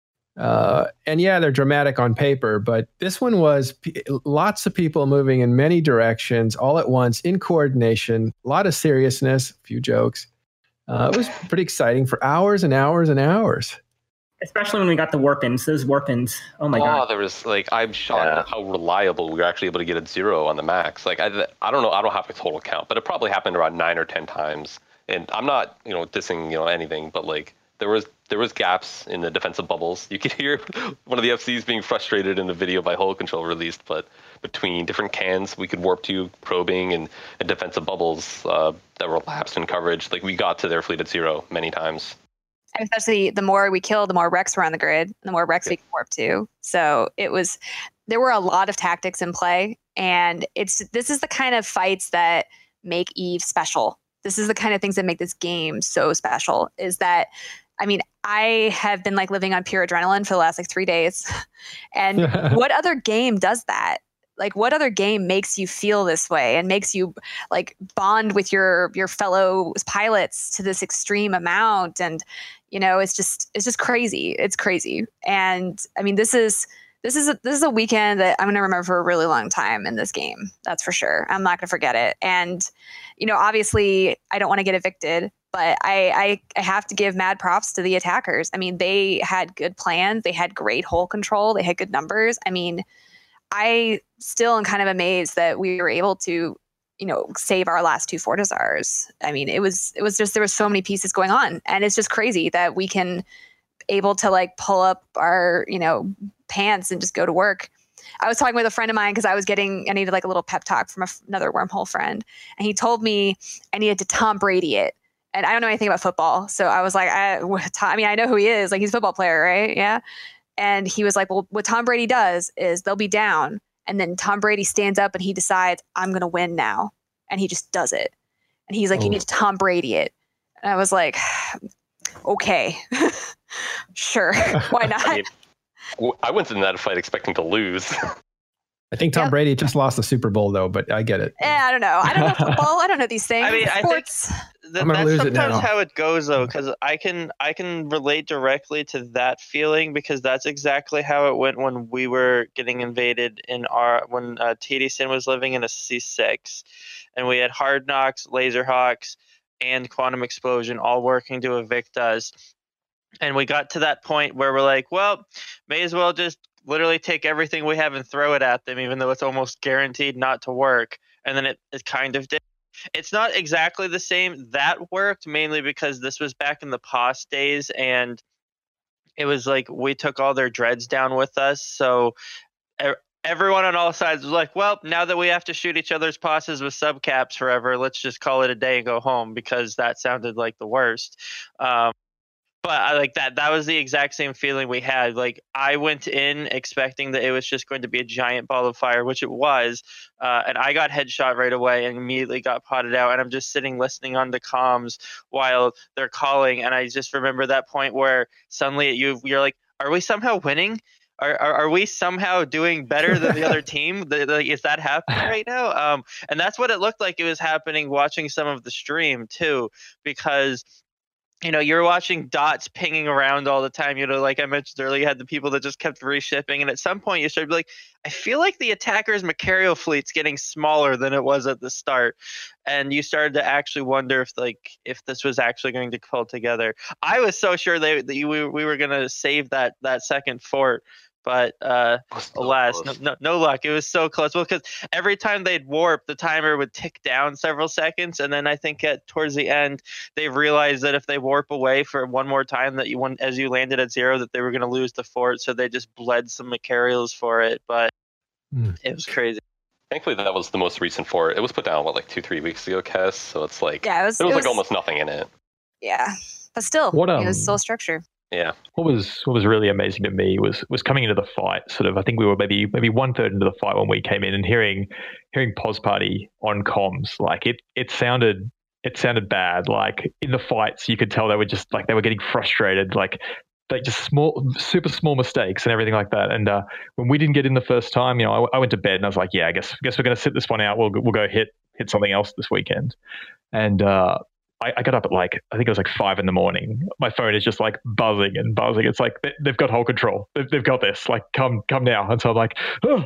And yeah, they're dramatic on paper, but this one was lots of people moving in many directions all at once in coordination, a lot of seriousness, a few jokes. It was pretty exciting for hours and hours and hours. Especially when we got the warp-ins, those warp-ins. Oh my God. There was I'm shocked at how reliable we were actually able to get at 0 on the max. Like, I don't know, I don't have a total count, but it probably happened around 9 or 10 times. And I'm not, dissing, anything, but like, there was gaps in the defensive bubbles. You could hear one of the FCs being frustrated in the video by Hull Control released, but between different cans we could warp to, probing, and defensive bubbles that were lapsed in coverage, like we got to their fleet at 0 many times. And especially the more we killed, the more wrecks were on the grid, the more wrecks we could warp to. So there were a lot of tactics in play, and this is the kind of fights that make EVE special. This is the kind of things that make this game so special, is that, I mean, I have been like living on pure adrenaline for the last 3 days. And what other game does that? Like, what other game makes you feel this way and makes you like bond with your fellow pilots to this extreme amount? And, it's just crazy. It's crazy. And I mean, this is a weekend that I'm going to remember for a really long time in this game. That's for sure. I'm not going to forget it. And, obviously I don't want to get evicted, but I have to give mad props to the attackers. I mean, they had good plans. They had great hull control. They had good numbers. I mean, I still am kind of amazed that we were able to, save our last 2 Fortizars. I mean, it was just, there was so many pieces going on, and it's just crazy that we can able to like pull up our, pants and just go to work. I was talking with a friend of mine because I needed like a little pep talk from another wormhole friend. And he told me I needed to Tom Brady it. And I don't know anything about football. So I was like, I know who he is. Like, he's a football player, right? Yeah. And he was like, well, what Tom Brady does is they'll be down, and then Tom Brady stands up and he decides, I'm going to win now. And he just does it. And he's like, you need to Tom Brady it. And I was like, okay, sure. Why not? I went into that fight expecting to lose. I think Tom Brady just lost the Super Bowl, though, but I get it. I don't know. I don't know football. I don't know these things. I mean, Sports. I think that's sometimes how it goes, though, because I can relate directly to that feeling, because that's exactly how it went when we were getting invaded when TD-SYN was living in a C6, and we had Hard Knocks, Laserhawks, and Quantum Explosion all working to evict us. And we got to that point where we're like, well, may as well just literally take everything we have and throw it at them, even though it's almost guaranteed not to work. And then it kind of did. It's not exactly the same. That worked mainly because this was back in the POS days, and it was like we took all their dreads down with us. So everyone on all sides was like, well, now that we have to shoot each other's POSes with subcaps forever, let's just call it a day and go home, because that sounded like the worst. But I like that. That was the exact same feeling we had. Like, I went in expecting that it was just going to be a giant ball of fire, which it was. And I got headshot right away and immediately got potted out. And I'm just sitting listening on the comms while they're calling. And I just remember that point where suddenly you're like, are we somehow winning? Are we somehow doing better than the other team? Like, is that happening right now? And that's what it looked like it was happening watching some of the stream too, because you're watching dots pinging around all the time. Like I mentioned earlier, you had the people that just kept reshipping. And at some point you started to be like, I feel like the attackers' Macario fleet's getting smaller than it was at the start. And you started to actually wonder if this was actually going to pull together. I was so sure that we were going to save that second fort. But alas, no luck. It was so close. Well, because every time they'd warp, the timer would tick down several seconds, and then I think towards the end, they realized that if they warp away for one more time, that as you landed at 0, that they were going to lose the fort. So they just bled some Macarials for it. But it was crazy. Thankfully, that was the most recent fort. It was put down 2-3 weeks ago, Cass. So it's like there was almost nothing in it. Yeah, but still, it was still structure. Yeah. What was really amazing to me was coming into the fight. Sort of, I think we were maybe 1/3 into the fight when we came in, and hearing POS Party on comms. Like it sounded bad. Like in the fights, you could tell they were just they were getting frustrated. Like just super small mistakes and everything like that. And when we didn't get in the first time, I went to bed and I was like, yeah, I guess we're going to sit this one out. We'll go hit something else this weekend. And I got up at I think it was 5 a.m. My phone is just buzzing and buzzing. It's like they've got whole control. They've got this. Come now. And so I'm like, oh,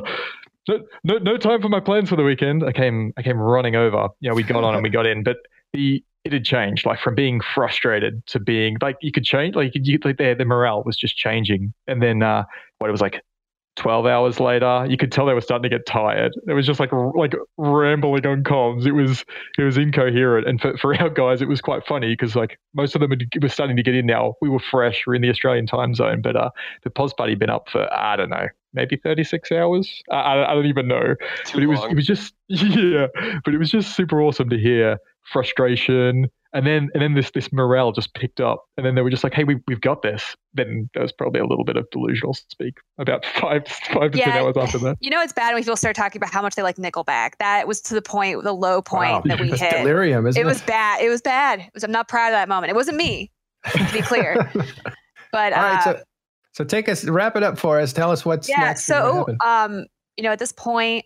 no time for my plans for the weekend. I came running over. We got on and we got in, but it had changed. From being frustrated to being you could change. The morale was just changing. And then it was 12 hours later, you could tell they were starting to get tired. It was just rambling on comms. It was incoherent. And for our guys, it was quite funny because most of them were starting to get in now. We were fresh. We're in the Australian time zone, but the POS Party had been up for, I don't know, maybe 36 hours. I don't even know. But it was just, yeah, but it was just super awesome to hear frustration. And then this morale just picked up, and then they were just like, "Hey, we've got this." Then there was probably a little bit of delusional speak about 5 to 10 hours after that. It's bad when people start talking about how much they like Nickelback. That was to the low point that we hit. Delirium, isn't it? It was bad. It was bad. I'm not proud of that moment. It wasn't me, to be clear. But all right, so wrap it up for us. Tell us what's next. So at this point,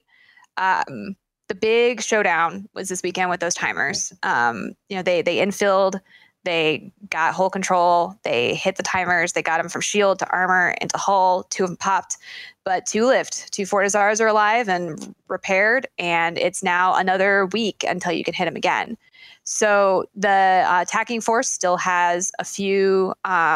the big showdown was this weekend with those timers. They infilled, they got hull control, they hit the timers, they got them from shield to armor into hull. 2 of them popped, but 2 lived. 2 Fortizars are alive and repaired, and it's now another week until you can hit them again. So the attacking force still has a few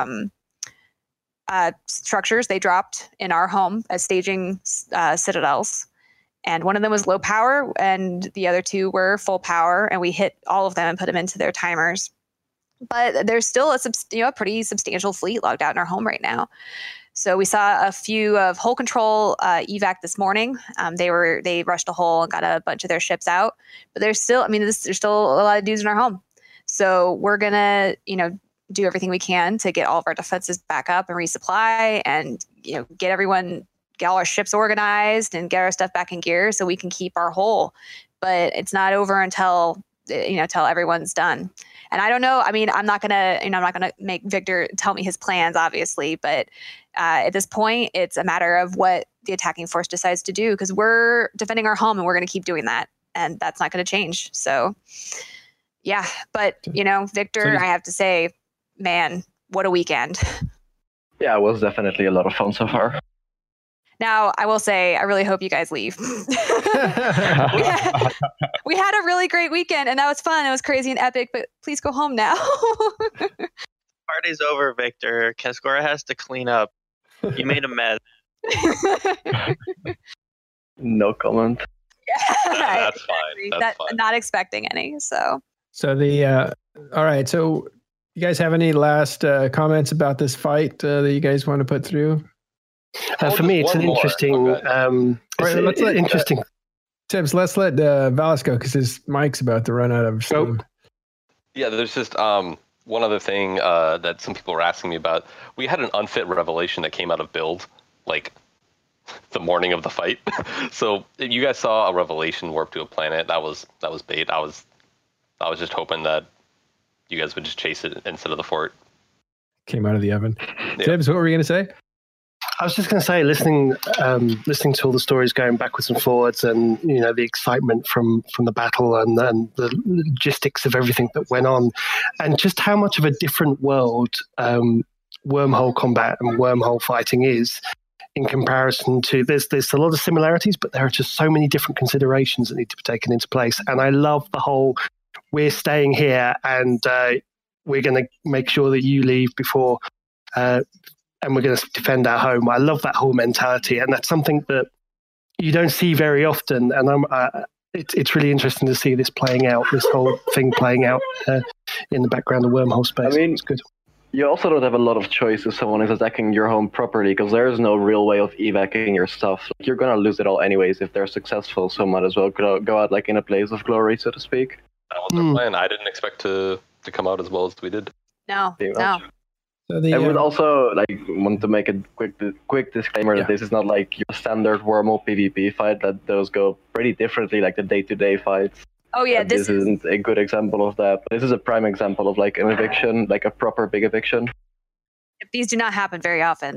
structures they dropped in our home as staging citadels. And one of them was low power, and the other 2 were full power, and we hit all of them and put them into their timers. But there's still a pretty substantial fleet logged out in our home right now. So we saw a few of hull control evac this morning. They rushed a hull and got a bunch of their ships out. But there's still a lot of dudes in our home. So we're gonna do everything we can to get all of our defenses back up and resupply, and get all our ships organized and get our stuff back in gear so we can keep our hull. But it's not over until everyone's done. And I don't know. I mean, I'm not gonna make Victor tell me his plans, obviously. But at this point, it's a matter of what the attacking force decides to do, because we're defending our home and we're going to keep doing that, and that's not going to change. So, yeah. But Victor, I have to say, man, what a weekend. Yeah, it was definitely a lot of fun so far. Now, I will say, I really hope you guys leave. we had a really great weekend, and that was fun. It was crazy and epic, but please go home now. Party's over, Victor. Cascora has to clean up. You made a mess. No comment. That's fine. That's fine. Not expecting any. So all right. So you guys have any last comments about this fight that you guys want to put through? For me, it's an interesting. Interesting. Tibbs, let's let Valis go because his mic's about to run out of steam. Yeah, there's just one other thing that some people were asking me about. We had an unfit revelation that came out of build, like the morning of the fight. So you guys saw a revelation warp to a planet. That was bait. I was just hoping that you guys would just chase it instead of the fort. Came out of the oven. Yeah. Tibbs, what were you going to say? I was just going to say, listening to all the stories going backwards and forwards, and the excitement from the battle and the logistics of everything that went on, and just how much of a different world wormhole combat and wormhole fighting is in comparison to. There's a lot of similarities, but there are just so many different considerations that need to be taken into place. And I love the whole: we're staying here, and we're going to make sure that you leave before. And we're going to defend our home. I love that whole mentality, and that's something that you don't see very often. And it's really interesting to see this playing out, this whole thing playing out in the background of wormhole space. I mean, it's good. You also don't have a lot of choice if someone is attacking your home property, because there is no real way of evacuating your stuff. You're going to lose it all anyways if they're successful, so might as well go out like in a blaze of glory, so to speak. That was their plan. I didn't expect to come out as well as we did. No. So I would also want to make a quick disclaimer that this is not like your standard wormhole PvP fight, that those go pretty differently, like the day-to-day fights. Oh yeah, this isn't a good example of that. But this is a prime example of like an eviction, like a proper big eviction. These do not happen very often.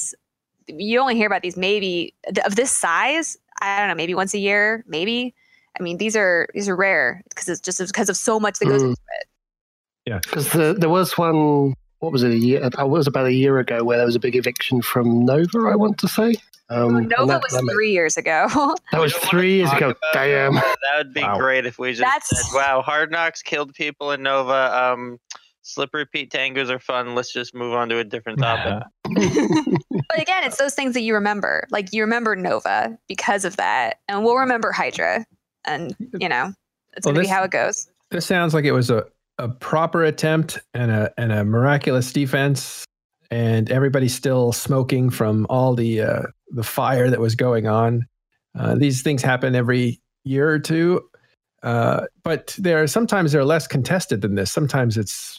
You only hear about these maybe of this size. I don't know, maybe once a year, maybe. I mean, these are rare because it's just because of so much that goes into it. Yeah, because there was one. What was it? It was about a year ago where there was a big eviction from Nova, I want to say. Nova was 3 years ago. That was 3 years ago. Damn. That would be great if we just said, wow, Hard Knocks killed people in Nova. Slippery Pete Tangos are fun. Let's just move on to a different topic. But again, it's those things that you remember. Like, you remember Nova because of that. And we'll remember Hydra. And, it's going to be how it goes. This sounds like it was a proper attempt and a miraculous defense, and everybody's still smoking from all the fire that was going on. These things happen every year or two, but sometimes they're less contested than this. Sometimes it's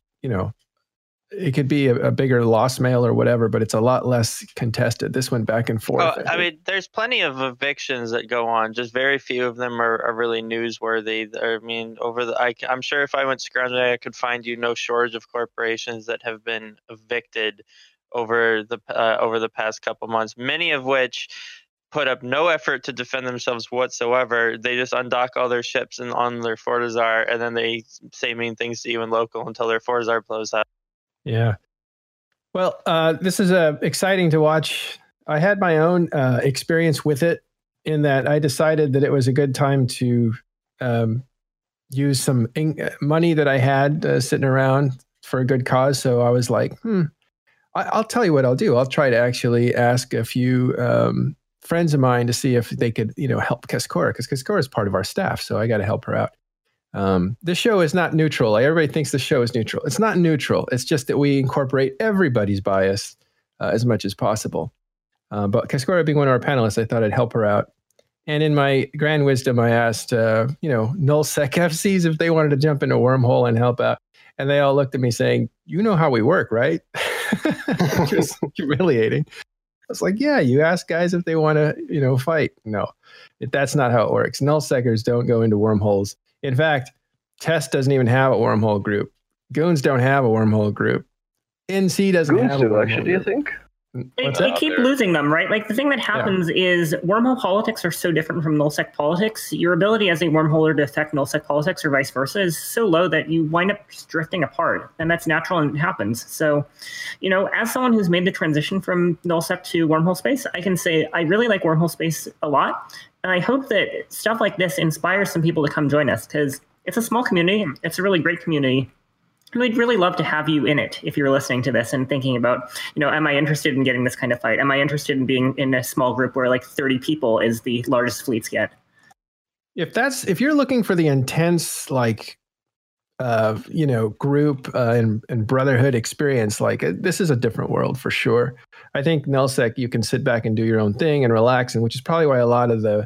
it could be a bigger loss mail or whatever, but it's a lot less contested. This went back and forth. I mean, there's plenty of evictions that go on. Just very few of them are really newsworthy. I mean, I'm sure if I went scrounging, I could find no shortage of corporations that have been evicted over the past couple months. Many of which put up no effort to defend themselves whatsoever. They just undock all their ships and on their Fortizar, and then they say mean things to you in local until their Fortizar blows up. Yeah. Well, this is exciting to watch. I had my own experience with it in that I decided that it was a good time to use some money that I had sitting around for a good cause. So I was like, I'll tell you what I'll do. I'll try to actually ask a few friends of mine to see if they could, help Cascora, because Cascora is part of our staff. So I got to help her out. This show is not neutral. Everybody thinks the show is neutral. It's not neutral. It's just that we incorporate everybody's bias as much as possible. But Cascora being one of our panelists, I thought I'd help her out. And in my grand wisdom, I asked, nullsec FCs if they wanted to jump into Wormhole and help out. And they all looked at me saying, you know how we work, right? Just humiliating. I was like, yeah, you ask guys if they want to, fight. No, that's not how it works. Nullsecers don't go into wormholes. In fact, Test doesn't even have a wormhole group. Goons don't have a wormhole group. NC doesn't have a wormhole group. Do you think? They keep losing them, right? Like, the thing that happens is wormhole politics are so different from nullsec politics. Your ability as a wormholer to affect nullsec politics or vice versa is so low that you wind up drifting apart. And that's natural and it happens. So, as someone who's made the transition from nullsec to wormhole space, I can say I really like wormhole space a lot. And I hope that stuff like this inspires some people to come join us, because it's a small community. It's a really great community. And we'd really love to have you in it if you're listening to this and thinking about, am I interested in getting this kind of fight? Am I interested in being in a small group where like 30 people is the largest fleets get? If you're looking for the intense, like, group and brotherhood experience, like this is a different world for sure. I think Nullsec, you can sit back and do your own thing and relax, and which is probably why a lot of the,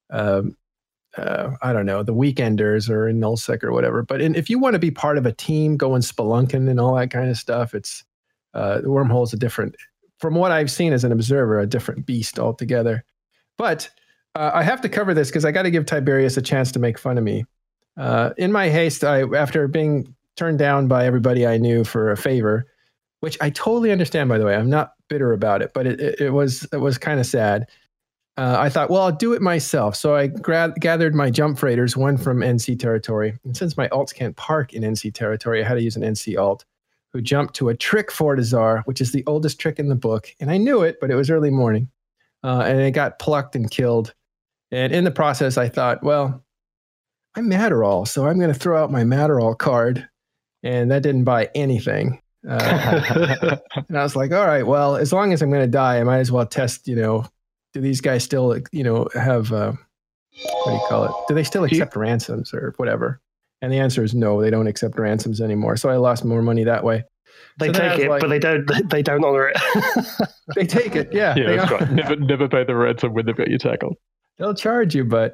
the weekenders are in Nullsec or whatever. But if you want to be part of a team, going spelunking and all that kind of stuff, it's the Wormhole is a different, from what I've seen as an observer, a different beast altogether. But I have to cover this because I got to give Tiberius a chance to make fun of me. In my haste, after being turned down by everybody I knew for a favor, which I totally understand, by the way, I'm not bitter about it, but it was kind of sad. I thought, well, I'll do it myself. So I gathered my jump freighters, one from NC territory. And since my alts can't park in NC territory, I had to use an NC alt, who jumped to a trick Fortizar, which is the oldest trick in the book. And I knew it, but it was early morning. And it got plucked and killed. And in the process, I thought, well, I'm Matterall, so I'm going to throw out my Matterall card. And that didn't buy anything. And I was like, all right, well, as long as I'm going to die, I might as well test, do these guys still, have, what do you call it? Do they still accept ransoms or whatever? And the answer is no, they don't accept ransoms anymore. So I lost more money that way. They take it, but they don't honor it. They take it, yeah. Yeah, that's right. Never pay the ransom when they've got you tackled. They'll charge you, but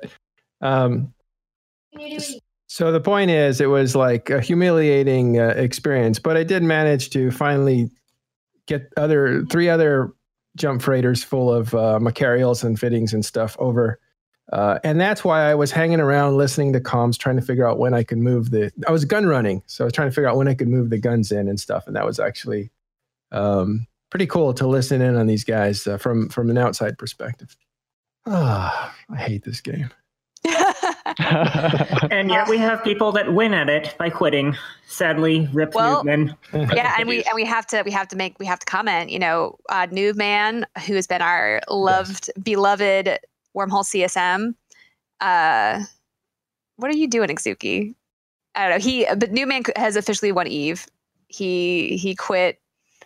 so the point is, it was like a humiliating experience, but I did manage to finally get three other jump freighters full of Macarials and fittings and stuff over. And that's why I was hanging around listening to comms, trying to figure out when I could move I was gun running. So I was trying to figure out when I could move the guns in and stuff. And that was actually pretty cool to listen in on these guys from an outside perspective. I hate this game. And yet we have people that win at it by quitting. Sadly, rip Noobman. Yeah, and we have to comment. Noobman, who has been our beloved Wormhole CSM. What are you doing, Exuki? I don't know. But Noobman has officially won Eve. He quit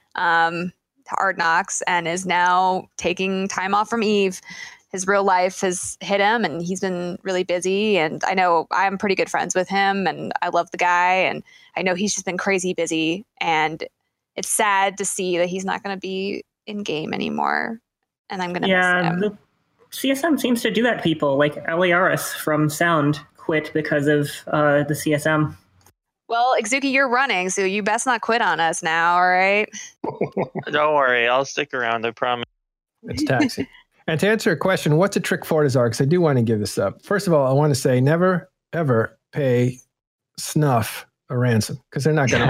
Ardnox and is now taking time off from Eve. His real life has hit him and he's been really busy. And I know I'm pretty good friends with him and I love the guy. And I know he's just been crazy busy. And it's sad to see that he's not going to be in game anymore. And I'm going to miss him. The CSM seems to do that to people. Like Eliaris from Sound quit because of the CSM. Well, Exuki, you're running, so you best not quit on us now, all right? Don't worry. I'll stick around. I promise. It's taxing. And to answer a question, what's a trick Fortizar? Because I do want to give this up. First of all, I want to say never, ever pay Snuff a ransom because they're not going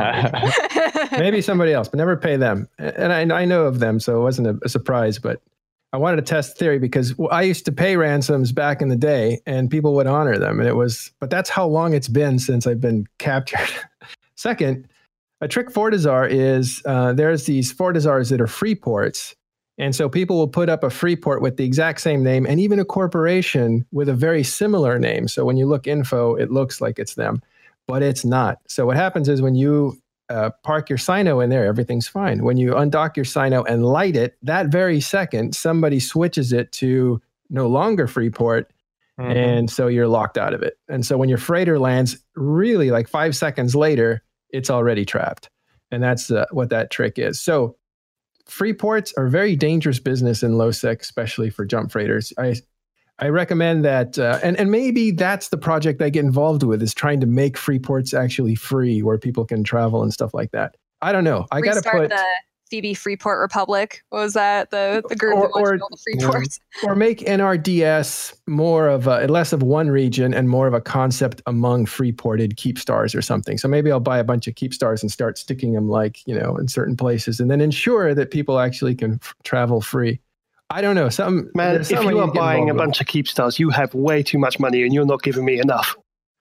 to. Maybe somebody else, but never pay them. And I know of them, so it wasn't a surprise. But I wanted to test the theory because I used to pay ransoms back in the day and people would honor them. And but that's how long it's been since I've been captured. Second, a trick Fortizar is there's these Fortizars that are free ports. And so people will put up a free port with the exact same name and even a corporation with a very similar name. So when you look info, it looks like it's them, but it's not. So what happens is when you park your Sino in there, everything's fine. When you undock your Sino and light it, that very second, somebody switches it to no longer free port. Mm-hmm. And so you're locked out of it. And so when your freighter lands, really like 5 seconds later, it's already trapped. And that's what that trick is. So free ports are very dangerous business in low sec, especially for jump freighters. I recommend that, and maybe that's the project I get involved with, is trying to make free ports actually free where people can travel and stuff like that. I don't know. I got to put the Phoebe Freeport Republic. What was that? The group that wants to build the free ports. Or make NRDS more of less of one region and more of a concept among free ported keep stars or something. So maybe I'll buy a bunch of keep stars and start sticking them in certain places and then ensure that people actually can travel free. I don't know. Man, if you are buying a bunch of keep stars, you have way too much money and you're not giving me enough.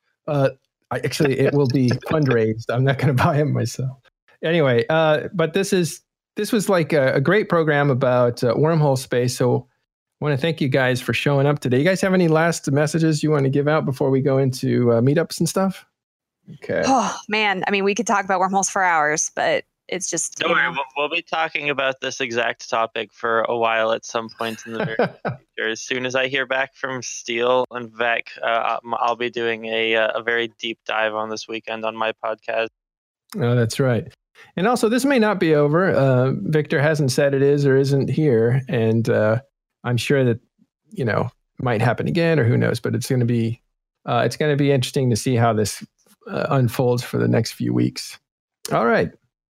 Actually, it will be fundraised. I'm not going to buy them myself. Anyway, but this was like a great program about wormhole space. So I want to thank you guys for showing up today. You guys have any last messages you want to give out before we go into meetups and stuff? Okay. Oh man, I mean, we could talk about wormholes for hours, but it's just. Don't worry, we'll be talking about this exact topic for a while at some point in the very future. As soon as I hear back from Steel and Vec, I'll be doing a very deep dive on this weekend on my podcast. Oh, that's right. And also, this may not be over. Victor hasn't said it is or isn't here, and I'm sure that might happen again, or who knows. But it's going to be interesting to see how this unfolds for the next few weeks. All right.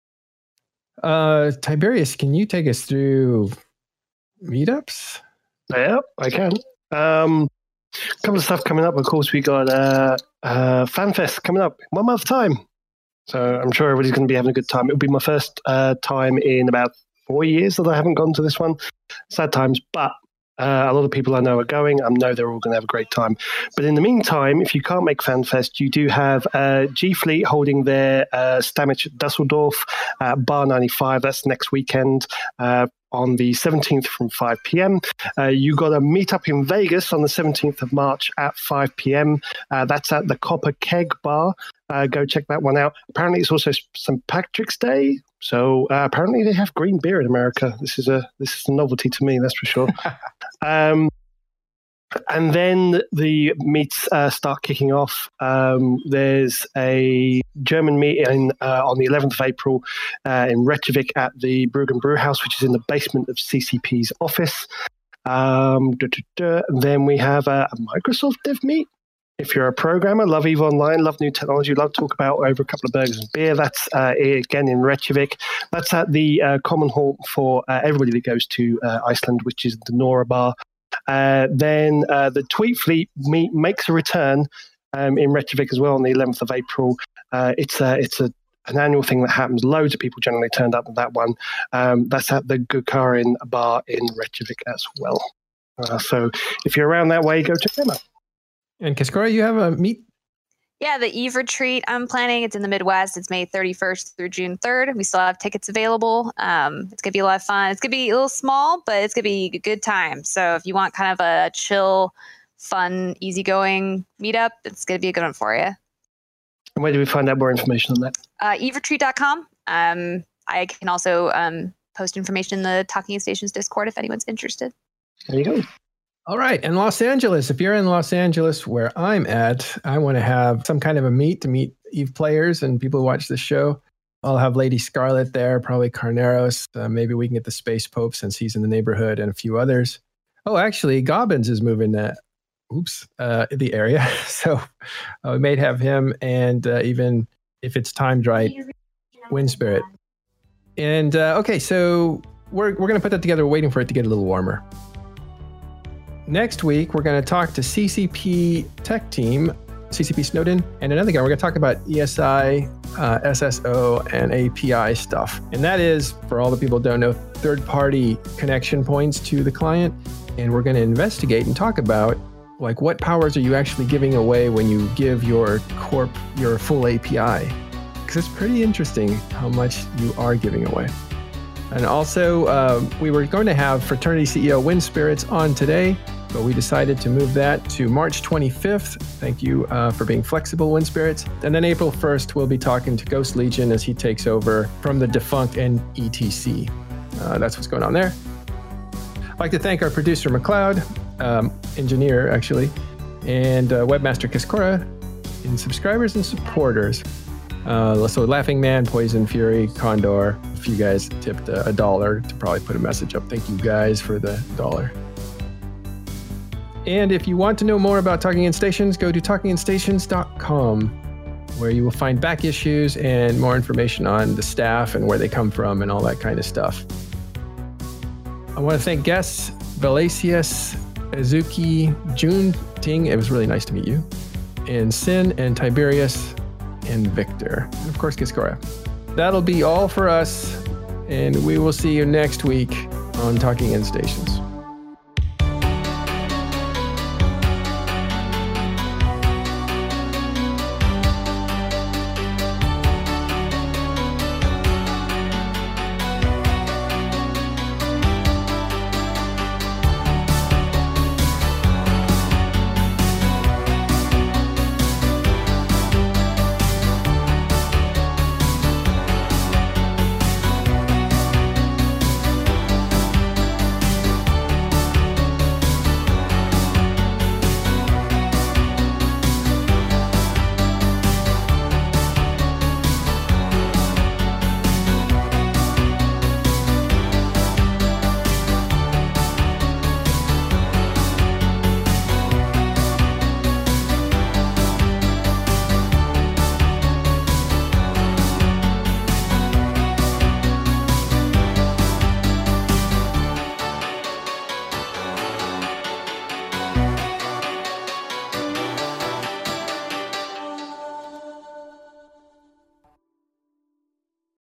Tiberius, can you take us through meetups? Yeah, I can. A couple of stuff coming up. Of course, we got FanFest coming up 1 month time. So I'm sure everybody's going to be having a good time. It'll be my first time in about 4 years that I haven't gone to this one. Sad times, but a lot of people I know are going. I know they're all going to have a great time. But in the meantime, if you can't make FanFest, you do have G Fleet holding their Stammich Dusseldorf at Bar 95. That's next weekend on the 17th from 5 p.m. You got a meetup in Vegas on the 17th of March at 5 p.m. That's at the Copper Keg Bar. Go check that one out. Apparently, it's also St. Patrick's Day. So apparently they have green beer in America. This is a novelty to me, that's for sure. And then the meets start kicking off. There's a German meeting on the 11th of April in Reykjavik at the Bruggen Brew House, which is in the basement of CCP's office. Then we have a Microsoft Dev Meet. If you're a programmer, love EVE Online, love new technology, love to talk about over a couple of burgers and beer, that's again in Reykjavik. That's at the common hall for everybody that goes to Iceland, which is the Nora Bar. Then the Tweet Fleet meet makes a return in Reykjavik as well on the 11th of April. It's an annual thing that happens. Loads of people generally turned up at that one. That's at the Gukarin Bar in Reykjavik as well. So if you're around that way, go check them out. And Kiskora, you have a meet? Yeah, the EVE retreat I'm planning. It's in the Midwest. It's May 31st through June 3rd. We still have tickets available. It's going to be a lot of fun. It's going to be a little small, but it's going to be a good time. So if you want kind of a chill, fun, easygoing meetup, it's going to be a good one for you. And where do we find out more information on that? EveRetreat.com. I can also post information in the Talking Stations Discord if anyone's interested. There you go. All right. And Los Angeles, if you're in Los Angeles, where I'm at, I want to have some kind of a meet to meet EVE players and people who watch the show. I'll have Lady Scarlet there, probably Carneros. Maybe we can get the Space Pope since he's in the neighborhood and a few others. Oh, actually, Gobbins is moving the area. So we may have him and even if it's timed right, Wind Spirit. And okay, so we're going to put that together. We're waiting for it to get a little warmer. Next week, we're going to talk to CCP Tech Team, CCP Snowden, and another guy. We're going to talk about ESI, SSO, and API stuff. And that is, for all the people who don't know, third-party connection points to the client. And we're going to investigate and talk about, like, what powers are you actually giving away when you give your corp your full API? Because it's pretty interesting how much you are giving away. And also, we were going to have Fraternity CEO Wind Spirits on today, but we decided to move that to March 25th. Thank you for being flexible, Wind Spirits. And then April 1st, we'll be talking to Ghost Legion as he takes over from the defunct NETC. That's what's going on there. I'd like to thank our producer, McLeod, engineer, actually, and webmaster Kiskora, and subscribers and supporters. So Laughing Man, Poison Fury, Condor. If you guys tipped $1 to probably put a message up, thank you guys for the $1. And if you want to know more about Talking in Stations, go to talkinginstations.com, where you will find back issues and more information on the staff and where they come from and all that kind of stuff. I want to thank guests, Valasius, Azuki, June Ting. It was really nice to meet you. And Sin and Tiberius and Victor. And of course, Kiskora. That'll be all for us. And we will see you next week on Talking in Stations.